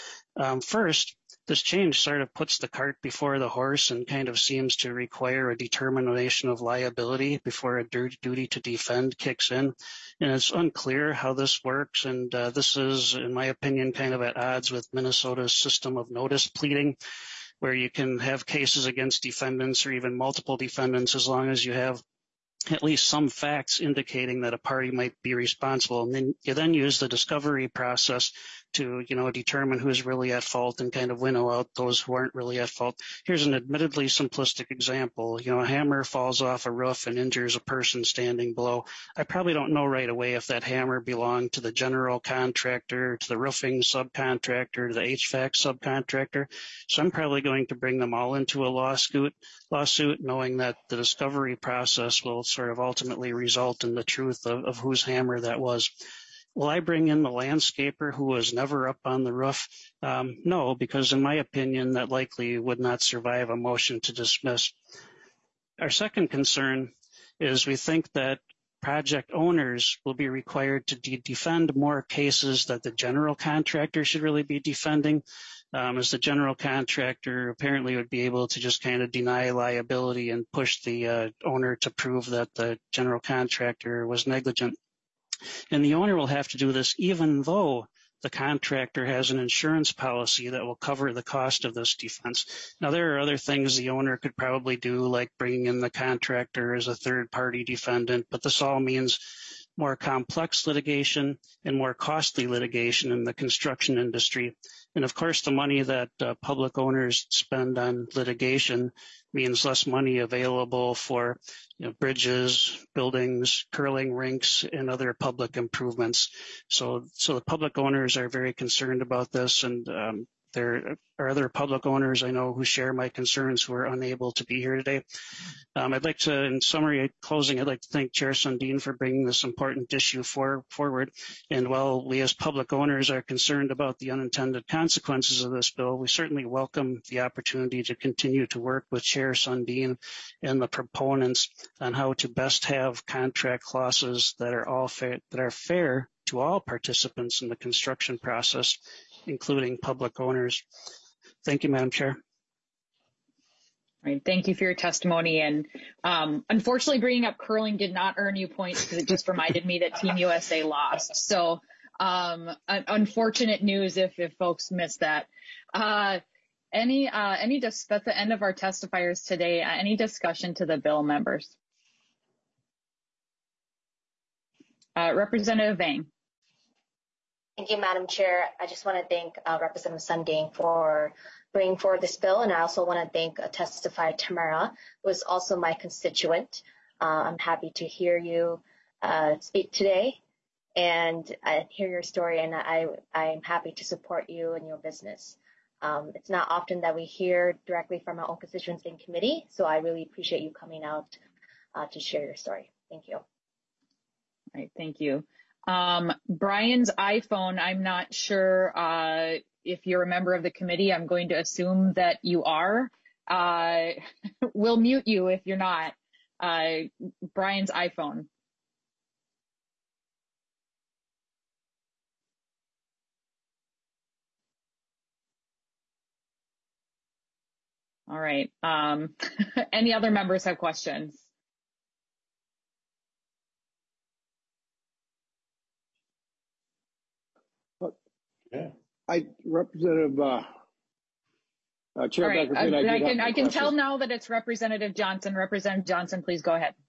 Um, first, this change sort of puts the cart before the horse and kind of seems to require a determination of liability before a duty to defend kicks in. And it's unclear how this works, and uh, this is, in my opinion, kind of at odds with Minnesota's system of notice pleading, where you can have cases against defendants or even multiple defendants as long as you have at least some facts indicating that a party might be responsible. And then you then use the discovery process to, you know, determine who's really at fault and kind of winnow out those who aren't really at fault. Here's an admittedly simplistic example. You know, a hammer falls off a roof and injures a person standing below. I probably don't know right away if that hammer belonged to the general contractor, to the roofing subcontractor, to the H V A C subcontractor. So I'm probably going to bring them all into a lawsuit, lawsuit knowing that the discovery process will sort of ultimately result in the truth of, of whose hammer that was. Will I bring in the landscaper who was never up on the roof? Um, no, because in my opinion, that likely would not survive a motion to dismiss. Our second concern is we think that project owners will be required to de- defend more cases that the general contractor should really be defending. Um, as the general contractor apparently would be able to just kind of deny liability and push the uh, owner to prove that the general contractor was negligent. And the owner will have to do this even though the contractor has an insurance policy that will cover the cost of this defense. Now, there are other things the owner could probably do, like bringing in the contractor as a third-party defendant, but this all means more complex litigation and more costly litigation in the construction industry. And of course, the money that uh, public owners spend on litigation means less money available for, you know, bridges, buildings, curling rinks, and other public improvements. So, so the public owners are very concerned about this, and um, there are other public owners I know who share my concerns who are unable to be here today. Um, I'd like to, in summary, closing, I'd like to thank Chair Sundin for bringing this important issue for, forward. And while we as public owners are concerned about the unintended consequences of this bill, we certainly welcome the opportunity to continue to work with Chair Sundin and the proponents on how to best have contract clauses that are all fair, that are fair to all participants in the construction process, including public owners. Thank you, Madam Chair. All right, thank you for your testimony. And um, unfortunately, bringing up curling did not earn you points because it just reminded me that Team U S A lost. So um, unfortunate news if, if folks missed that. Uh, any, uh, any dis- that's the end of our testifiers today. Uh, any discussion to the bill, members? Uh, Representative Vang. Thank you, Madam Chair. I just want to thank uh, Representative Sundin for bringing forward this bill, and I also want to thank uh, testifier Tamara, who is also my constituent. Uh, I'm happy to hear you uh, speak today and uh, hear your story, and I, I am happy to support you and your business. Um, it's not often that we hear directly from our own constituents in committee, so I really appreciate you coming out uh, to share your story. Thank you. All right, thank you. Um, Brian's iPhone, I'm not sure uh, if you're a member of the committee. I'm going to assume that you are. Uh, we'll mute you if you're not. Uh, Brian's iPhone. All right. Um, any other members have questions? Yeah. I Representative uh, uh, Chair All right. Becker, I, I, I can I can tell now that it's Representative Johnson. Representative Johnson, please go ahead.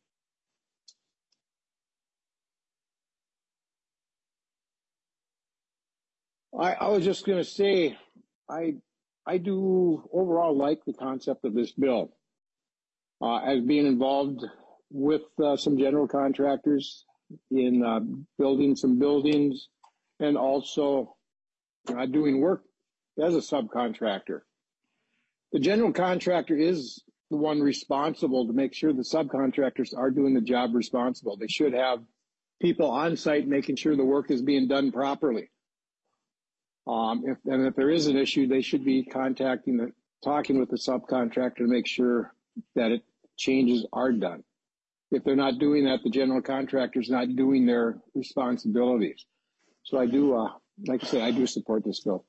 I, I was just going to say, I I do overall like the concept of this bill. Uh, as being involved with uh, some general contractors in uh, building some buildings, and also uh, doing work as a subcontractor. The general contractor is the one responsible to make sure the subcontractors are doing the job responsible. They should have people on site making sure the work is being done properly. Um, if, and if there is an issue, they should be contacting the, talking with the subcontractor to make sure that it, changes are done. If they're not doing that, the general contractor is not doing their responsibilities. So I do, uh, like I say, I do support this bill.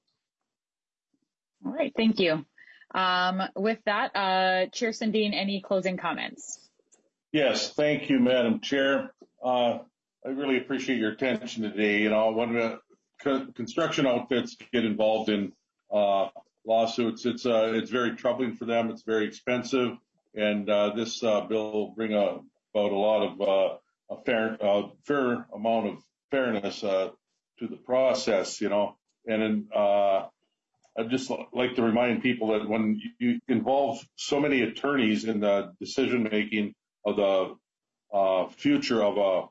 All right, thank you. Um, with that, uh, Chair Sundin, any closing comments? Yes, thank you, Madam Chair. Uh, I really appreciate your attention today. You know, when the co- construction outfits get involved in uh, lawsuits, it's uh, it's very troubling for them. It's very expensive, and uh, this uh, bill will bring a, about a lot of uh, a fair uh, fair amount of fairness uh, to the process. You know, and then, uh, I'd just like to remind people that when you involve so many attorneys in the decision making of the uh, future of a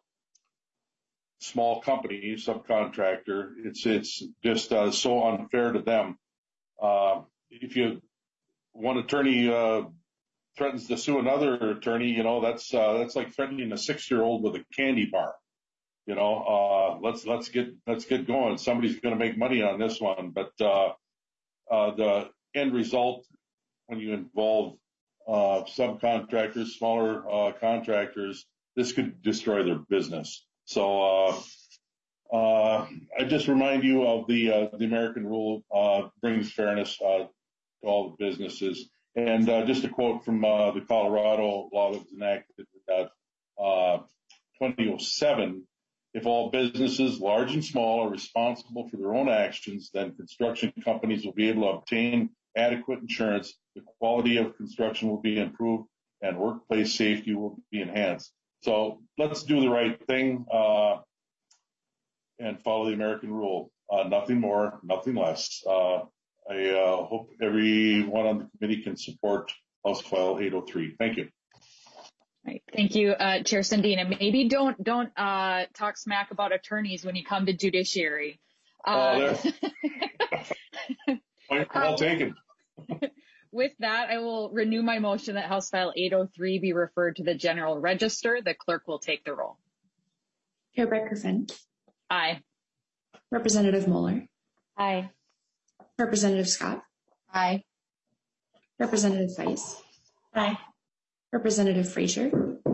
small company, subcontractor, it's it's just uh, so unfair to them. Uh, if you one attorney uh, threatens to sue another attorney, you know that's uh, that's like threatening a six-year-old with a candy bar. You know, uh, let's let's get let's get going. Somebody's going to make money on this one, but uh, uh, the end result when you involve uh, subcontractors, smaller uh, contractors, this could destroy their business. So uh, uh, I just remind you of the uh, the American rule uh, brings fairness uh, to all the businesses. And uh, just a quote from uh, the Colorado law that was enacted in uh, twenty oh seven. If all businesses, large and small, are responsible for their own actions, then construction companies will be able to obtain adequate insurance, the quality of construction will be improved, and workplace safety will be enhanced. So let's do the right thing uh, and follow the American rule. Uh, nothing more, nothing less. Uh, I uh, hope everyone on the committee can support House File eight oh three. Thank you. Right. Thank you, uh, Chair Sundin. And maybe don't don't uh, talk smack about attorneys when you come to judiciary. Uh, oh, Point well taken. With that, I will renew my motion that House File eight oh three be referred to the General Register. The clerk will take the roll. Chair Becker-Finn. Aye. Representative Moeller. Aye. Representative Scott. Aye. Representative Weiss. Aye. Representative Frazier.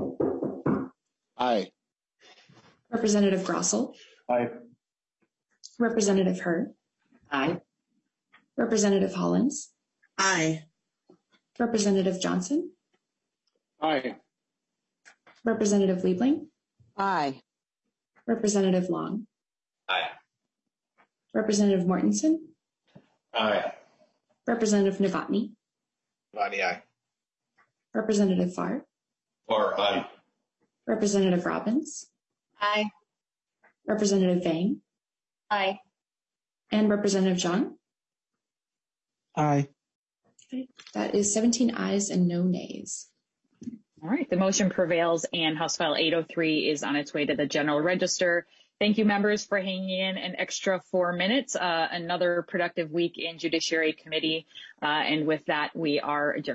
Aye. Representative Grossel. Aye. Representative Hurd. Aye. Representative Hollins. Aye. Representative Johnson. Aye. Representative Liebling. Aye. Representative Long. Aye. Representative Mortensen. Aye. Representative Novotny. Novotny, aye. Representative Farr. Farr, aye. Representative Robbins. Aye. Representative Vang. Aye. And Representative Zhang. Aye. Okay. That is seventeen ayes and no nays. All right, the motion prevails and House File eight oh three is on its way to the General Register. Thank you, members, for hanging in an extra four minutes. Uh, another productive week in Judiciary Committee. Uh, and with that, we are adjourned.